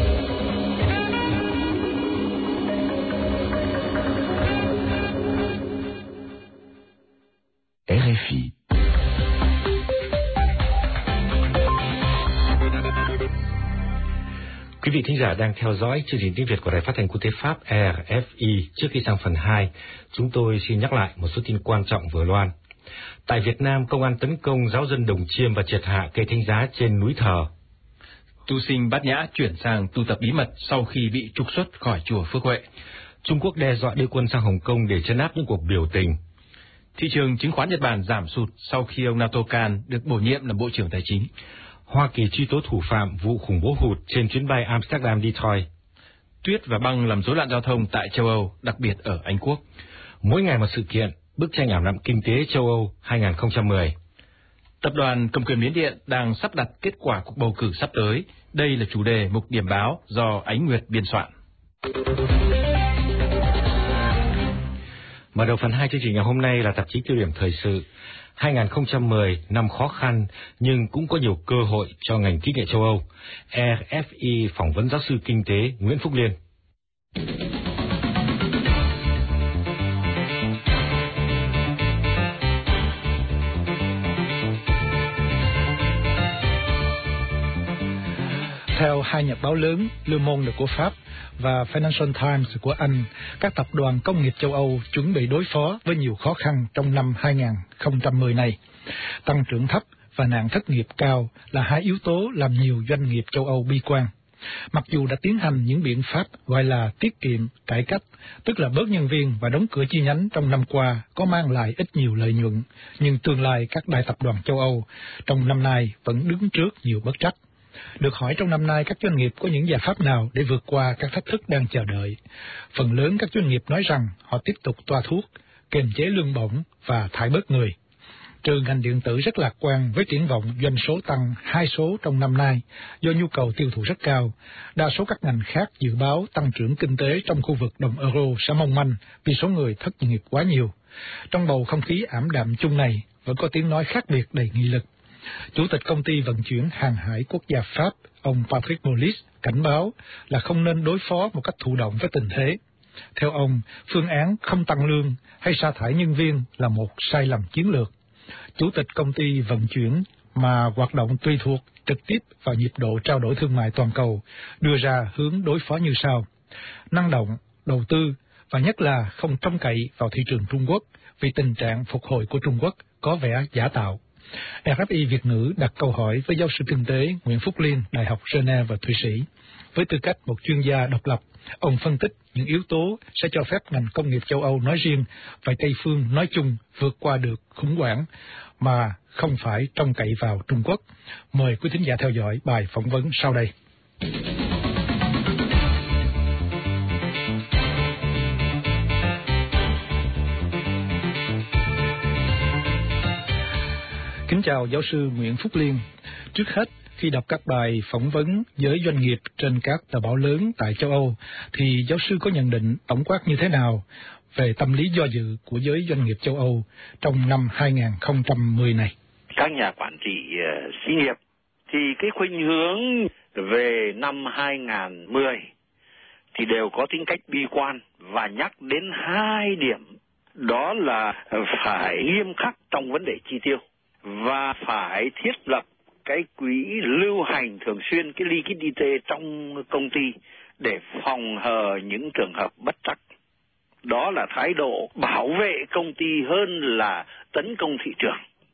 rờ ép i. Quý vị thính giả đang theo dõi chương trình tiếng Việt của Đài Phát thanh Quốc tế Pháp rờ ép i. Trước khi sang phần hai, chúng tôi xin nhắc lại một số tin quan trọng vừa loan. Tại Việt Nam, công an tấn công giáo dân Đồng Chiêm và triệt hạ cây thánh giá trên núi Thờ. Tu sinh Bát Nhã chuyển sang tu tập bí mật sau khi bị trục xuất khỏi chùa Phước Huệ. Trung Quốc đe dọa đưa quân sang Hồng Kông để trấn áp những cuộc biểu tình. Thị trường chứng khoán Nhật Bản giảm sụt sau khi ông Nato Kan được bổ nhiệm làm Bộ trưởng Tài chính. Hoa Kỳ truy tố thủ phạm vụ khủng bố hụt trên chuyến bay Amsterdam-Detroit. Tuyết và băng làm rối loạn giao thông tại châu Âu, đặc biệt ở Anh Quốc. Mỗi ngày một sự kiện, bức tranh ảm đạm kinh tế châu Âu hai không một không. Tập đoàn cầm quyền Miến Điện đang sắp đặt kết quả cuộc bầu cử sắp tới. Đây là chủ đề mục điểm báo do Ánh Nguyệt biên soạn. Mở đầu phần hai chương trình ngày hôm nay là tạp chí tiêu điểm thời sự. hai không một không năm khó khăn nhưng cũng có nhiều cơ hội cho ngành kỹ nghệ châu Âu. rờ ép i phỏng vấn giáo sư kinh tế Nguyễn Phúc Liên. Theo hai nhật báo lớn Le Monde của Pháp và Financial Times của Anh, các tập đoàn công nghiệp châu Âu chuẩn bị đối phó với nhiều khó khăn trong năm hai không một không này. Tăng trưởng thấp và nạn thất nghiệp cao là hai yếu tố làm nhiều doanh nghiệp châu Âu bi quan. Mặc dù đã tiến hành những biện pháp gọi là tiết kiệm, cải cách, tức là bớt nhân viên và đóng cửa chi nhánh trong năm qua có mang lại ít nhiều lợi nhuận, nhưng tương lai các đại tập đoàn châu Âu trong năm nay vẫn đứng trước nhiều bất trắc. Được hỏi trong năm nay các doanh nghiệp có những giải pháp nào để vượt qua các thách thức đang chờ đợi. Phần lớn các doanh nghiệp nói rằng họ tiếp tục toa thuốc, kiềm chế lương bổng và thải bớt người. Trừ ngành điện tử rất lạc quan với triển vọng doanh số tăng hai số trong năm nay do nhu cầu tiêu thụ rất cao, đa số các ngành khác dự báo tăng trưởng kinh tế trong khu vực đồng euro sẽ mong manh vì số người thất nghiệp quá nhiều. Trong bầu không khí ảm đạm chung này vẫn có tiếng nói khác biệt đầy nghị lực. Chủ tịch công ty vận chuyển hàng hải quốc gia Pháp, ông Patrick Mollis, cảnh báo là không nên đối phó một cách thụ động với tình thế. Theo ông, phương án không tăng lương hay sa thải nhân viên là một sai lầm chiến lược. Chủ tịch công ty vận chuyển mà hoạt động tùy thuộc trực tiếp vào nhịp độ trao đổi thương mại toàn cầu đưa ra hướng đối phó như sau: năng động, đầu tư và nhất là không trông cậy vào thị trường Trung Quốc vì tình trạng phục hồi của Trung Quốc có vẻ giả tạo. rờ ép i Việt ngữ đặt câu hỏi với giáo sư kinh tế Nguyễn Phúc Liên, Đại học Geneva và Thụy Sĩ. Với tư cách một chuyên gia độc lập, ông phân tích những yếu tố sẽ cho phép ngành công nghiệp châu Âu nói riêng và Tây phương nói chung vượt qua được khủng hoảng mà không phải trông cậy vào Trung Quốc. Mời quý thính giả theo dõi bài phỏng vấn sau đây. Kính chào giáo sư Nguyễn Phúc Liên. Trước hết, khi đọc các bài phỏng vấn với doanh nghiệp trên các tờ báo lớn tại châu Âu, thì giáo sư có nhận định tổng quát như thế nào về tâm lý do dự của giới doanh nghiệp châu Âu trong năm hai không một không này. Các nhà quản trị uh, xí nghiệp thì cái khuynh hướng về năm hai không một không thì đều có tính cách bi quan và nhắc đến hai điểm, đó là phải nghiêm khắc trong vấn đề chi tiêu và phải thiết lập cái quỹ lưu hành thường xuyên, cái liquidity trong công ty để phòng hờ những trường hợp bất trắc. Đó là thái độ bảo vệ công ty hơn là tấn công thị trường.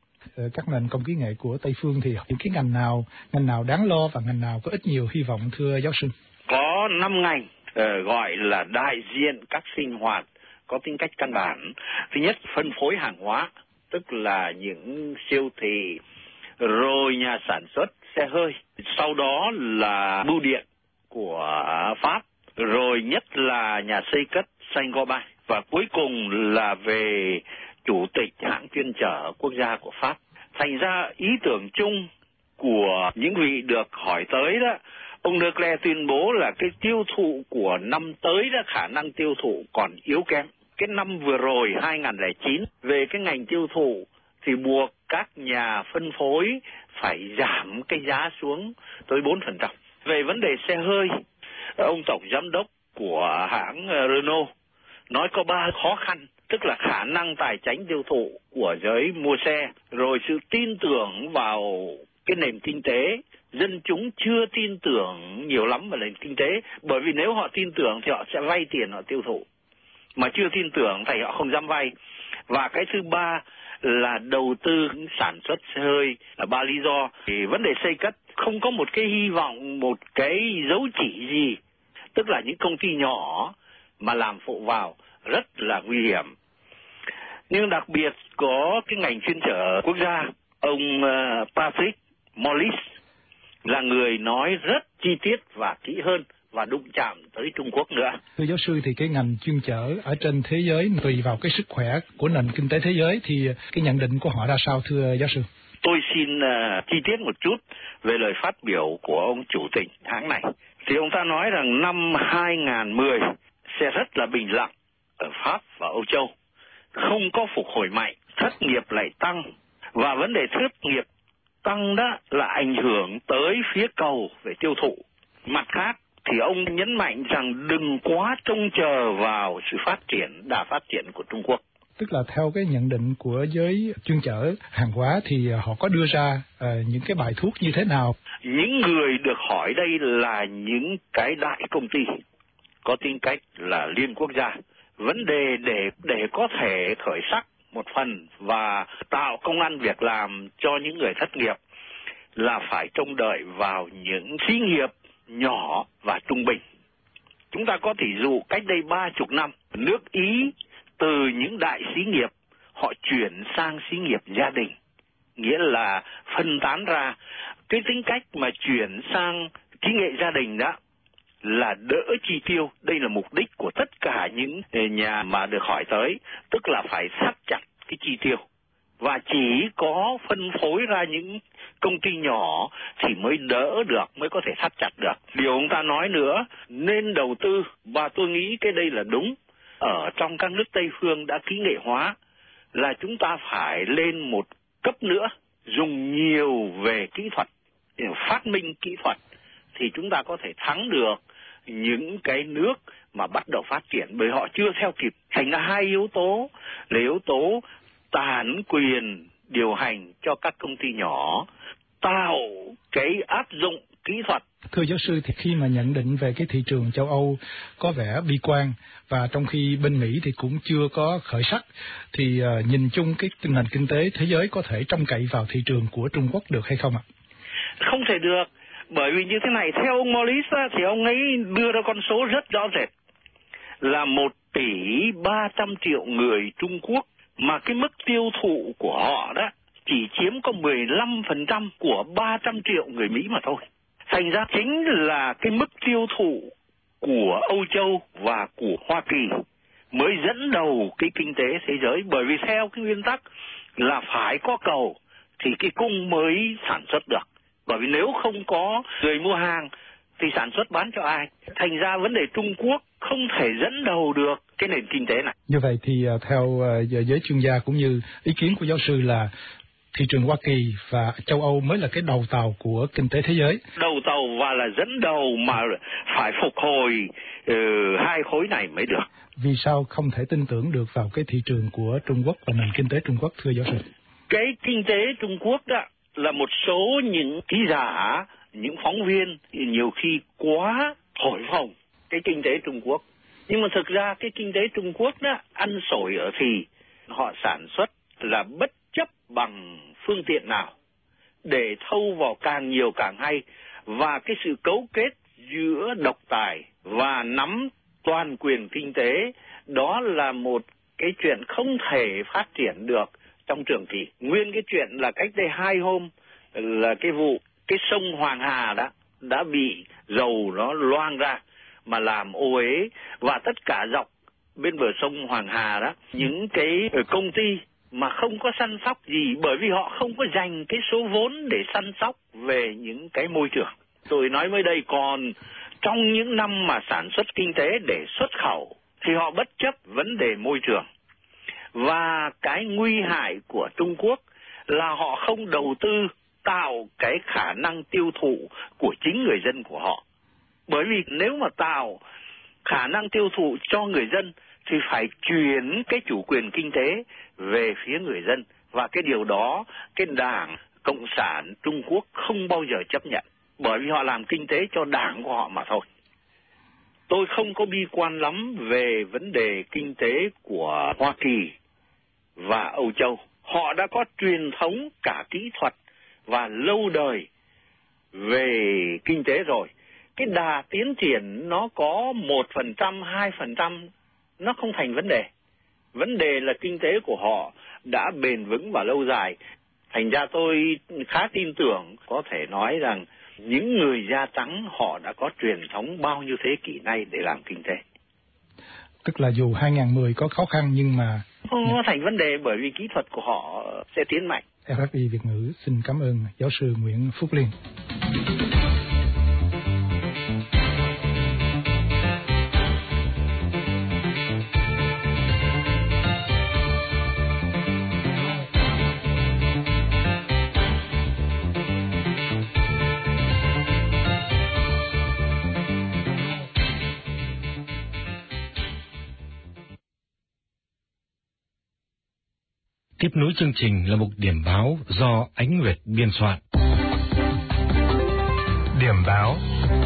Các nền công kỹ nghệ của Tây Phương thì những cái ngành nào ngành nào đáng lo và ngành nào có ít nhiều hy vọng, thưa giáo sư? Có năm ngành uh, gọi là đại diện các sinh hoạt có tính cách căn bản. Thứ nhất, phân phối hàng hóa, tức là những siêu thị, rồi nhà sản xuất xe hơi, sau đó là bưu điện của Pháp, rồi nhất là nhà xây cất Saint-Gobain, và cuối cùng là về chủ tịch hãng chuyên chở quốc gia của Pháp. Thành ra ý tưởng chung của những vị được hỏi tới đó, ông Leclerc tuyên bố là cái tiêu thụ của năm tới đó, khả năng tiêu thụ còn yếu kém. Cái năm vừa rồi hai không không chín về cái ngành tiêu thụ thì buộc các nhà phân phối phải giảm cái giá xuống tới bốn phần trăm. Về vấn đề xe hơi, ông tổng giám đốc của hãng Renault nói có ba khó khăn, tức là khả năng tài chính tiêu thụ của giới mua xe, rồi sự tin tưởng vào cái nền kinh tế. Dân chúng chưa tin tưởng nhiều lắm vào nền kinh tế, bởi vì nếu họ tin tưởng thì họ sẽ vay tiền họ tiêu thụ, mà chưa tin tưởng thì họ không dám vay. Và cái thứ ba là đầu tư sản xuất xe hơi, là ba lý do. Thì vấn đề xây cất không có một cái hy vọng, một cái dấu chỉ gì, tức là những công ty nhỏ mà làm phụ vào rất là nguy hiểm. Nhưng đặc biệt có cái ngành chuyên chở quốc gia, ông Patrick Morris là người nói rất chi tiết và kỹ hơn và đụng chạm tới Trung Quốc nữa. Thưa giáo sư, thì cái ngành chuyên chở ở trên thế giới tùy vào cái sức khỏe của nền kinh tế thế giới, thì cái nhận định của họ ra sao, thưa giáo sư? Tôi xin uh, chi tiết một chút về lời phát biểu của ông chủ tịch hãng này. Thì ông ta nói rằng năm hai không một không sẽ rất là bình lặng ở Pháp và Âu Châu, không có phục hồi mạnh, thất nghiệp lại tăng, và vấn đề thất nghiệp tăng đó là ảnh hưởng tới phía cầu về tiêu thụ. Mặt khác thì ông nhấn mạnh rằng đừng quá trông chờ vào sự phát triển, đà phát triển của Trung Quốc. Tức là theo cái nhận định của giới chuyên chở hàng hóa thì họ có đưa ra uh, những cái bài thuốc như thế nào? Những người được hỏi đây là những cái đại công ty có tính cách là liên quốc gia. Vấn đề để để có thể khởi sắc một phần và tạo công ăn việc làm cho những người thất nghiệp là phải trông đợi vào những xí nghiệp nhỏ và trung bình. Chúng ta có tỷ dụ cách đây ba chục năm, nước Ý từ những đại xí nghiệp họ chuyển sang xí nghiệp gia đình, nghĩa là phân tán ra. Cái tính cách mà chuyển sang kỹ nghệ gia đình đó là đỡ chi tiêu. Đây là mục đích của tất cả những nhà mà được hỏi tới, tức là phải thắt chặt cái chi tiêu. Và chỉ có phân phối ra những công ty nhỏ thì mới đỡ được, mới có thể thắt chặt được. Điều ông ta nói nữa, nên đầu tư, và tôi nghĩ cái đây là đúng. Ở trong các nước Tây Phương đã kỹ nghệ hóa, là chúng ta phải lên một cấp nữa, dùng nhiều về kỹ thuật, phát minh kỹ thuật, thì chúng ta có thể thắng được những cái nước mà bắt đầu phát triển, bởi họ chưa theo kịp. Thành ra hai yếu tố là yếu tố tán quyền điều hành cho các công ty nhỏ, tạo cái áp dụng kỹ thuật. Thưa giáo sư, thì khi mà nhận định về cái thị trường châu Âu có vẻ bi quan, và trong khi bên Mỹ thì cũng chưa có khởi sắc, thì uh, nhìn chung cái nền kinh tế thế giới có thể trông cậy vào thị trường của Trung Quốc được hay không ạ? Không thể được, bởi vì như thế này, theo ông Morris thì ông ấy đưa ra con số rất rõ rệt là một tỷ ba trăm triệu người Trung Quốc, mà cái mức tiêu thụ của họ đó chỉ chiếm có mười lăm phần trăm của ba trăm triệu người Mỹ mà thôi. Thành ra chính là cái mức tiêu thụ của Âu Châu và của Hoa Kỳ mới dẫn đầu cái kinh tế thế giới, bởi vì theo cái nguyên tắc là phải có cầu thì cái cung mới sản xuất được. Bởi vì nếu không có người mua hàng thì sản xuất bán cho ai? Thành ra vấn đề Trung Quốc không thể dẫn đầu được cái nền kinh tế này. Như vậy thì theo giới chuyên gia cũng như ý kiến của giáo sư là thị trường Hoa Kỳ và châu Âu mới là cái đầu tàu của kinh tế thế giới. Đầu tàu và là dẫn đầu mà phải phục hồi uh, hai khối này mới được. Vì sao không thể tin tưởng được vào cái thị trường của Trung Quốc và nền kinh tế Trung Quốc, thưa giáo sư? Cái kinh tế Trung Quốc đó là một số những ký giả, những phóng viên nhiều khi quá thổi phồng cái kinh tế Trung Quốc. Nhưng mà thực ra cái kinh tế Trung Quốc đó ăn sổi ở thì họ sản xuất là bất chấp bằng phương tiện nào để thâu vào càng nhiều càng hay, và cái sự cấu kết giữa độc tài và nắm toàn quyền kinh tế đó là một cái chuyện không thể phát triển được trong trường kỳ. Nguyên cái chuyện là cách đây hai hôm là cái vụ cái sông Hoàng Hà đó đã bị dầu nó loang ra mà làm ô uế, và tất cả dọc bên bờ sông Hoàng Hà đó những cái công ty mà không có săn sóc gì, bởi vì họ không có dành cái số vốn để săn sóc về những cái môi trường. Tôi nói mới đây, còn trong những năm mà sản xuất kinh tế để xuất khẩu thì họ bất chấp vấn đề môi trường. Và cái nguy hại của Trung Quốc là họ không đầu tư tạo cái khả năng tiêu thụ của chính người dân của họ. Bởi vì nếu mà tạo khả năng tiêu thụ cho người dân thì phải chuyển cái chủ quyền kinh tế về phía người dân. Và cái điều đó cái Đảng Cộng sản Trung Quốc không bao giờ chấp nhận, bởi vì họ làm kinh tế cho đảng của họ mà thôi. Tôi không có bi quan lắm về vấn đề kinh tế của Hoa Kỳ và Âu Châu. Họ đã có truyền thống cả kỹ thuật và lâu đời về kinh tế rồi. Cái đà tiến triển nó có một phần trăm, hai phần trăm, nó không thành vấn đề. Vấn đề là kinh tế của họ đã bền vững và lâu dài. Thành ra tôi khá tin tưởng có thể nói rằng những người da trắng họ đã có truyền thống bao nhiêu thế kỷ nay để làm kinh tế. Tức là dù hai không một không có khó khăn nhưng mà không có thành vấn đề, bởi vì kỹ thuật của họ sẽ tiến mạnh. rờ ép i Việt ngữ xin cảm ơn giáo sư Nguyễn Phúc Liên. Tiếp nối chương trình là một điểm báo do Ánh Nguyệt biên soạn. Điểm báo.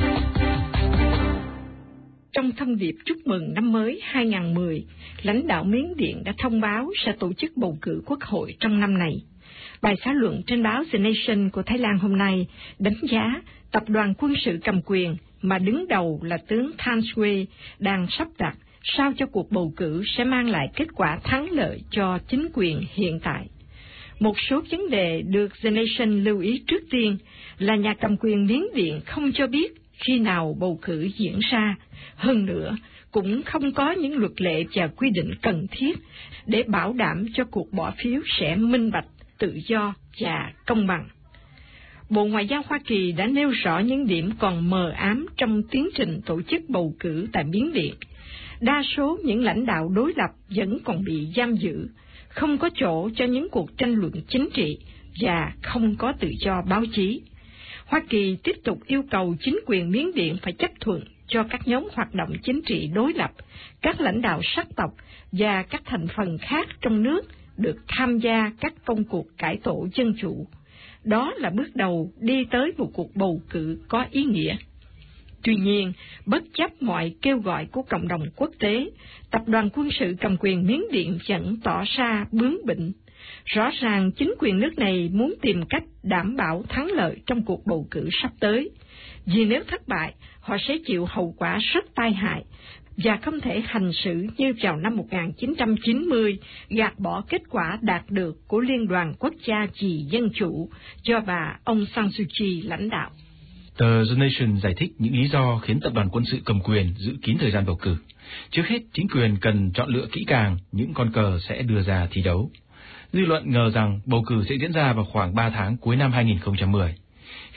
Trong thông điệp chúc mừng năm mới hai không một không, lãnh đạo Miến Điện đã thông báo sẽ tổ chức bầu cử quốc hội trong năm này. Bài xã luận trên báo The Nation của Thái Lan hôm nay đánh giá tập đoàn quân sự cầm quyền mà đứng đầu là tướng Than Shwe đang sắp đặt sao cho cuộc bầu cử sẽ mang lại kết quả thắng lợi cho chính quyền hiện tại. Một số vấn đề được The Nation lưu ý trước tiên là nhà cầm quyền Miến Điện không cho biết khi nào bầu cử diễn ra, hơn nữa cũng không có những luật lệ và quy định cần thiết để bảo đảm cho cuộc bỏ phiếu sẽ minh bạch, tự do và công bằng. Bộ Ngoại giao Hoa Kỳ đã nêu rõ những điểm còn mờ ám trong tiến trình tổ chức bầu cử tại Miến Điện. Đa số những lãnh đạo đối lập vẫn còn bị giam giữ, không có chỗ cho những cuộc tranh luận chính trị và không có tự do báo chí. Hoa Kỳ tiếp tục yêu cầu chính quyền Miến Điện phải chấp thuận cho các nhóm hoạt động chính trị đối lập, các lãnh đạo sắc tộc và các thành phần khác trong nước được tham gia các công cuộc cải tổ dân chủ. Đó là bước đầu đi tới một cuộc bầu cử có ý nghĩa. Tuy nhiên, bất chấp mọi kêu gọi của cộng đồng quốc tế, tập đoàn quân sự cầm quyền Miến Điện vẫn tỏ ra bướng bỉnh. Rõ ràng chính quyền nước này muốn tìm cách đảm bảo thắng lợi trong cuộc bầu cử sắp tới, vì nếu thất bại, họ sẽ chịu hậu quả rất tai hại và không thể hành xử như vào năm một nghìn chín trăm chín mươi, gạt bỏ kết quả đạt được của Liên đoàn Quốc gia vì Dân chủ do bà Aung San Suu Kyi lãnh đạo. Tờ The Nation giải thích những lý do khiến tập đoàn quân sự cầm quyền giữ kín thời gian bầu cử. Trước hết, chính quyền cần chọn lựa kỹ càng những con cờ sẽ đưa ra thi đấu. Dư luận ngờ rằng bầu cử sẽ diễn ra vào khoảng ba tháng cuối năm hai không một không.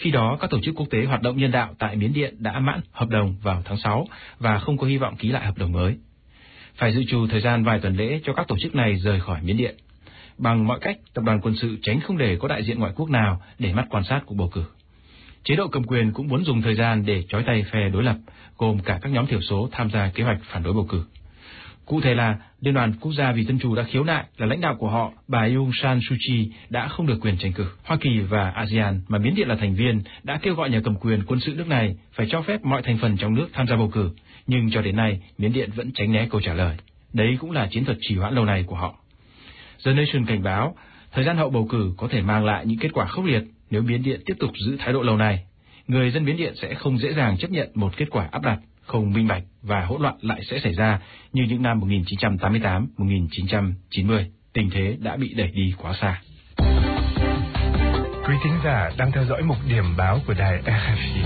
Khi đó, các tổ chức quốc tế hoạt động nhân đạo tại Miến Điện đã mãn hợp đồng vào tháng sáu và không có hy vọng ký lại hợp đồng mới. Phải dự trù thời gian vài tuần lễ cho các tổ chức này rời khỏi Miến Điện. Bằng mọi cách, tập đoàn quân sự tránh không để có đại diện ngoại quốc nào để mắt quan sát cuộc bầu cử. Chế độ cầm quyền cũng muốn dùng thời gian để trói tay phe đối lập, gồm cả các nhóm thiểu số tham gia kế hoạch phản đối bầu cử. Cụ thể là, Liên đoàn Quốc gia vì Dân chủ đã khiếu nại là lãnh đạo của họ, bà Aung San Suu Kyi, đã không được quyền tranh cử. Hoa Kỳ và a sê an, mà Miến Điện là thành viên, đã kêu gọi nhà cầm quyền quân sự nước này phải cho phép mọi thành phần trong nước tham gia bầu cử, nhưng cho đến nay, Miến Điện vẫn tránh né câu trả lời. Đấy cũng là chiến thuật trì hoãn lâu nay của họ. The Nation cảnh báo, thời gian hậu bầu cử có thể mang lại những kết quả khốc liệt nếu Miến Điện tiếp tục giữ thái độ lâu nay. Người dân Miến Điện sẽ không dễ dàng chấp nhận một kết quả áp đặt, không minh bạch và hỗn loạn lại sẽ xảy ra như những năm một nghìn chín trăm tám mươi tám đến một nghìn chín trăm chín mươi. Tình thế đã bị đẩy đi quá xa. Quý thính giả đang theo dõi mục điểm báo của đài rờ ép i.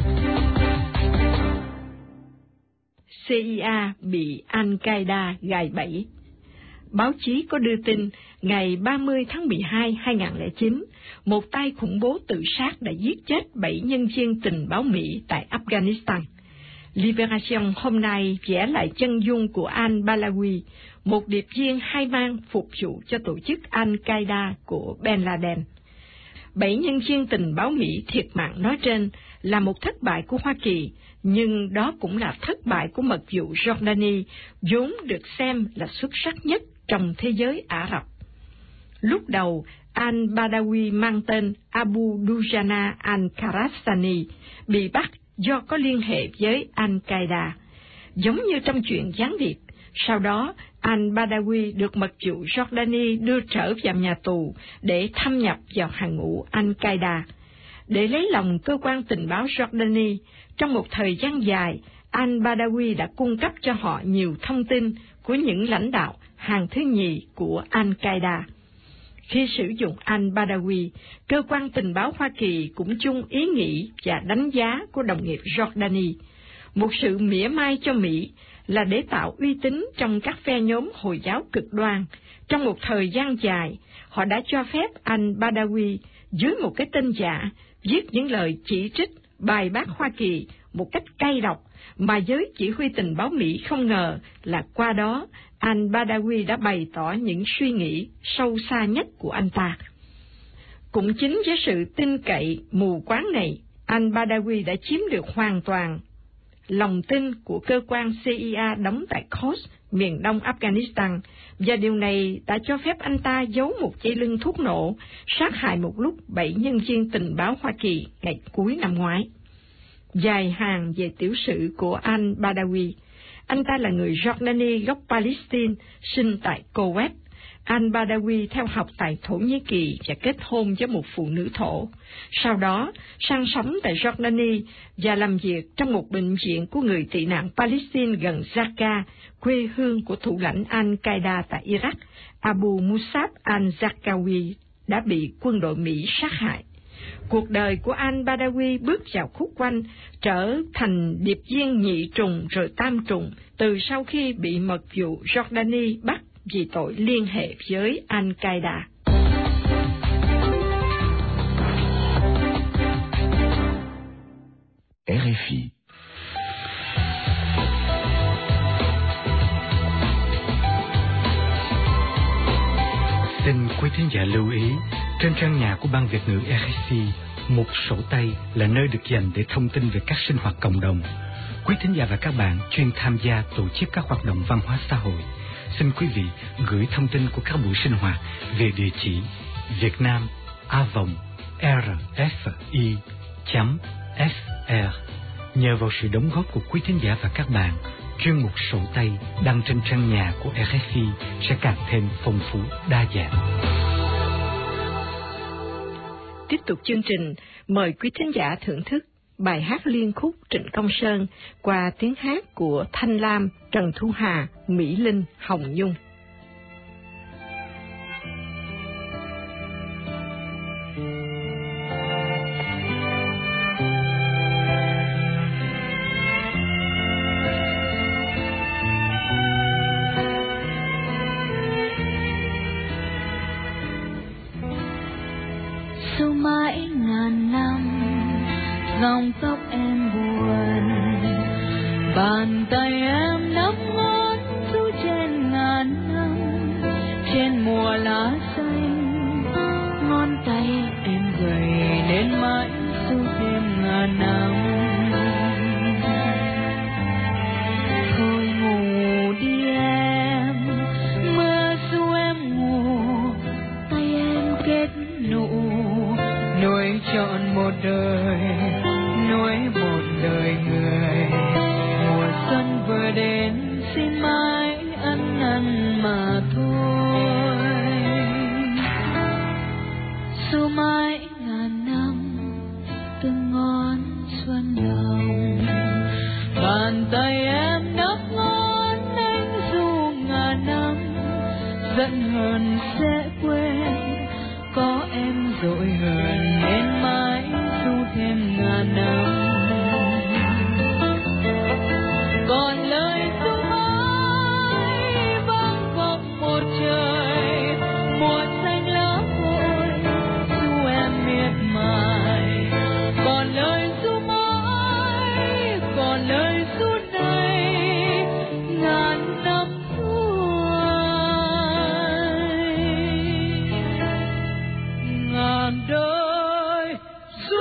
xê i a bị Al-Qaeda gài bẫy. Báo chí có đưa tin ngày ba mươi tháng mười hai năm hai nghìn không trăm lẻ chín, một tay khủng bố tự sát đã giết chết bảy nhân viên tình báo Mỹ tại Afghanistan. Liberation hôm nay vẽ lại chân dung của al-Balawi, một điệp viên hai mang phục vụ cho tổ chức Al-Qaeda của Bin Laden. Bảy nhân viên tình báo Mỹ thiệt mạng nói trên là một thất bại của Hoa Kỳ, nhưng đó cũng là thất bại của mật vụ Jordani, vốn được xem là xuất sắc nhất trong thế giới Ả Rập. Lúc đầu, al-Badawi mang tên Abu Dujana al-Kharastani bị bắt do có liên hệ với Al-Qaeda. Giống như trong chuyện gián điệp, sau đó al-Badawi được mật vụ Jordani đưa trở vào nhà tù để thâm nhập vào hàng ngũ Al-Qaeda. Để lấy lòng cơ quan tình báo Jordani, trong một thời gian dài, al-Badawi đã cung cấp cho họ nhiều thông tin của những lãnh đạo hàng thứ nhì của Al-Qaeda. Khi sử dụng al-Badawi, cơ quan tình báo Hoa Kỳ cũng chung ý nghĩ và đánh giá của đồng nghiệp Jordani. Một sự mỉa mai cho Mỹ là để tạo uy tín trong các phe nhóm Hồi giáo cực đoan. Trong một thời gian dài, họ đã cho phép al-Badawi dưới một cái tên giả viết những lời chỉ trích, bài bác Hoa Kỳ một cách cay độc, mà giới chỉ huy tình báo Mỹ không ngờ là qua đó al-Badawi đã bày tỏ những suy nghĩ sâu xa nhất của anh ta. Cũng chính với sự tin cậy mù quáng này, al-Badawi đã chiếm được hoàn toàn lòng tin của cơ quan xê i a đóng tại Khost, miền đông Afghanistan, và điều này đã cho phép anh ta giấu một dây lưng thuốc nổ, sát hại một lúc bảy nhân viên tình báo Hoa Kỳ ngày cuối năm ngoái. Dài hàng về tiểu sử của al-Badawi. Anh ta là người Jordani gốc Palestine, sinh tại Kuwait. al-Badawi theo học tại Thổ Nhĩ Kỳ và kết hôn với một phụ nữ Thổ. Sau đó, sang sống tại Jordani và làm việc trong một bệnh viện của người tị nạn Palestine gần Raqqa, quê hương của thủ lãnh Al-Qaeda tại Iraq, Abu Musab al-Zarqawi, đã bị quân đội Mỹ sát hại. Cuộc đời của al-Badawi bước vào khúc quanh, trở thành điệp viên nhị trùng rồi tam trùng, từ sau khi bị mật vụ Jordani bắt vì tội liên hệ với Al-Qaeda. rờ ép i. Xin quý thính giả lưu ý, trên trang nhà của Ban Việt ngữ rờ ép i, mục sổ tay là nơi được dành để thông tin về các sinh hoạt cộng đồng. Quý thính giả và các bạn chuyên tham gia tổ chức các hoạt động văn hóa xã hội, xin quý vị gửi thông tin của các buổi sinh hoạt về địa chỉ vietnam a vòng rờ ép i chấm ét rờ. Nhờ vào sự đóng góp của quý thính giả và các bạn, chuyên mục sổ tay đăng trên trang nhà của rờ ép i sẽ càng thêm phong phú đa dạng. Tiếp tục chương trình, mời quý thính giả thưởng thức bài hát liên khúc Trịnh Công Sơn qua tiếng hát của Thanh Lam, Trần Thu Hà, Mỹ Linh, Hồng Nhung. Sau mãi ngàn năm Bàn tay em nắm ngón du trên ngàn năm, trên mùa lá xanh, ngón tay em gầy nên mãi du thêm ngàn năm. Thôi ngủ đi em, mưa du em ngủ, tay em kết nụ, nuôi trọn một đời, nuôi một đời người. Mùa xuân vừa đến xin mãi ân ân mà thôi. Dù mãi ngàn năm từng ngón xuân hồng, bàn tay em nắm ngón anh dù ngàn năm, giận hờn sẽ quên, có em dội hờn nên mãi du thêm ngàn năm. Còn lời ru mãi vang vọng một trời, mùa xanh lá vội du em miệt mài. Còn lời ru mãi, còn lời ru này, ngàn năm tuổi, ngàn đời ru.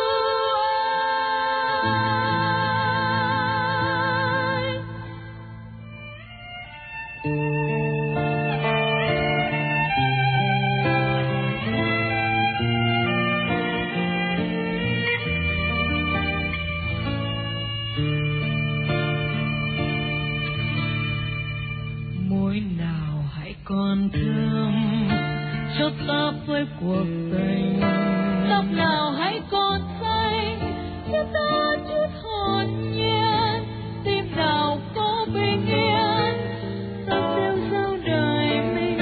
Môi nào hãy còn thơm cho ta với cuộc tình, tóc nào hãy còn xanh cho ta chút hồn nhiên, tim nào có bình yên ta rêu rao đời mình.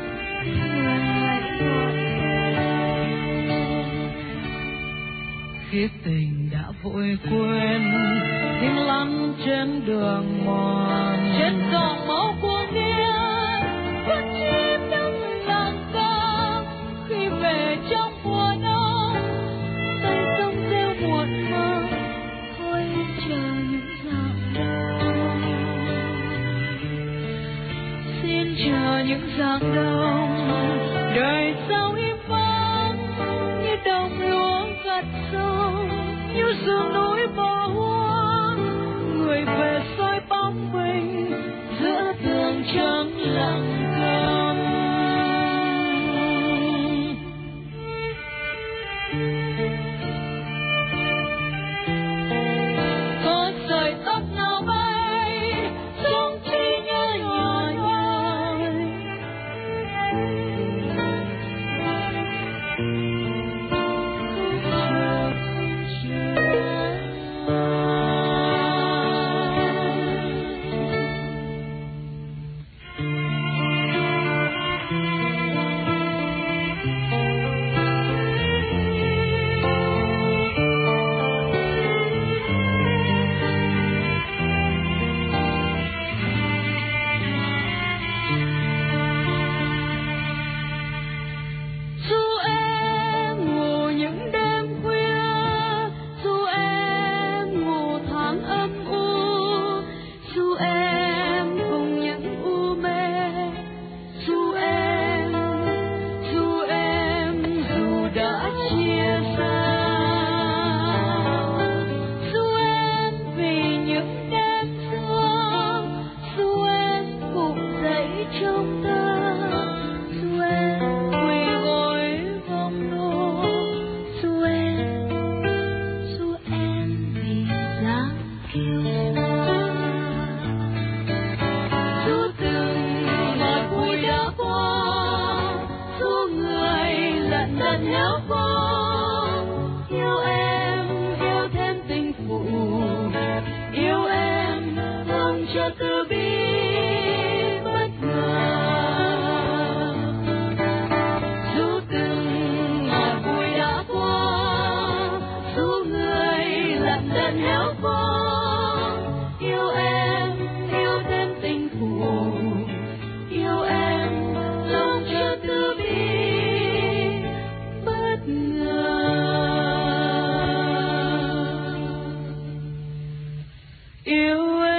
Khi tình đã vội quên tiếng lắng trên đường mòn, trên cỏ máu của điên con chim đứng lặng ca. Khi về trong mùa đông tay sông rêu muộn màng, thôi chờ những dạng đông, xin chờ những dạng đông. Đời sao im vắng như đồng lúa gặt sâu, như sương núi bỏ hoang, người về soi bóng mình giữa đường trắng lặng câm. Có sợi tóc nào bay trong trí nhớ nhỏ nhoi, yêu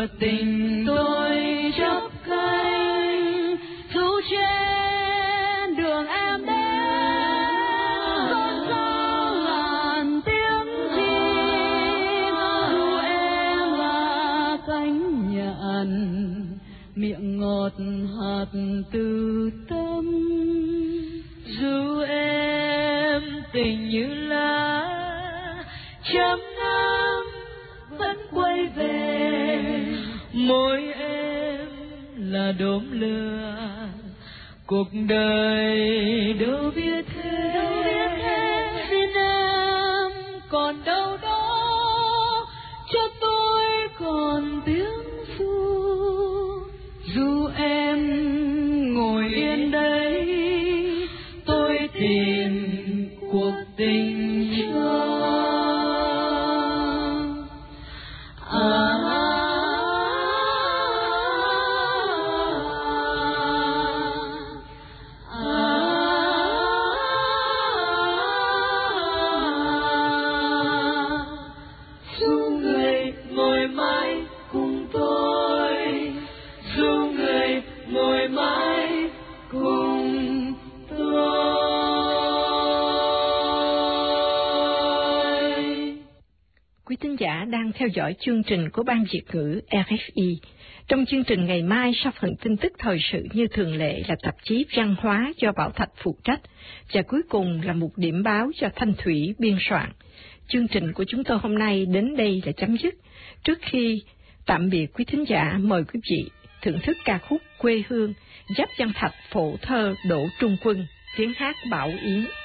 của tình tôi chấp cánh thu trên đường em đến con sao ngàn tiếng chim dù em là cánh nhạn miệng ngọt hạt từ tâm dù em tình như lá trăm năm vẫn quay về môi em là đốm lửa cuộc đời đâu biết thế xin em còn đâu đó cho tôi còn tiếng ru dù em ngồi yên đây tôi tìm cuộc tình cho giả đang theo dõi chương trình của Ban Việt ngữ rờ ép i. Trong chương trình ngày mai, sau phần tin tức thời sự như thường lệ là tạp chí văn hóa do Bảo Thạch phụ trách, và cuối cùng là một điểm báo do Thanh Thủy biên soạn. Chương trình của chúng tôi hôm nay đến đây là chấm dứt. Trước khi tạm biệt quý thính giả, mời quý vị thưởng thức ca khúc Quê Hương, Giáp Văn Thạch phổ thơ Đỗ Trung Quân, tiếng hát Bảo Yến.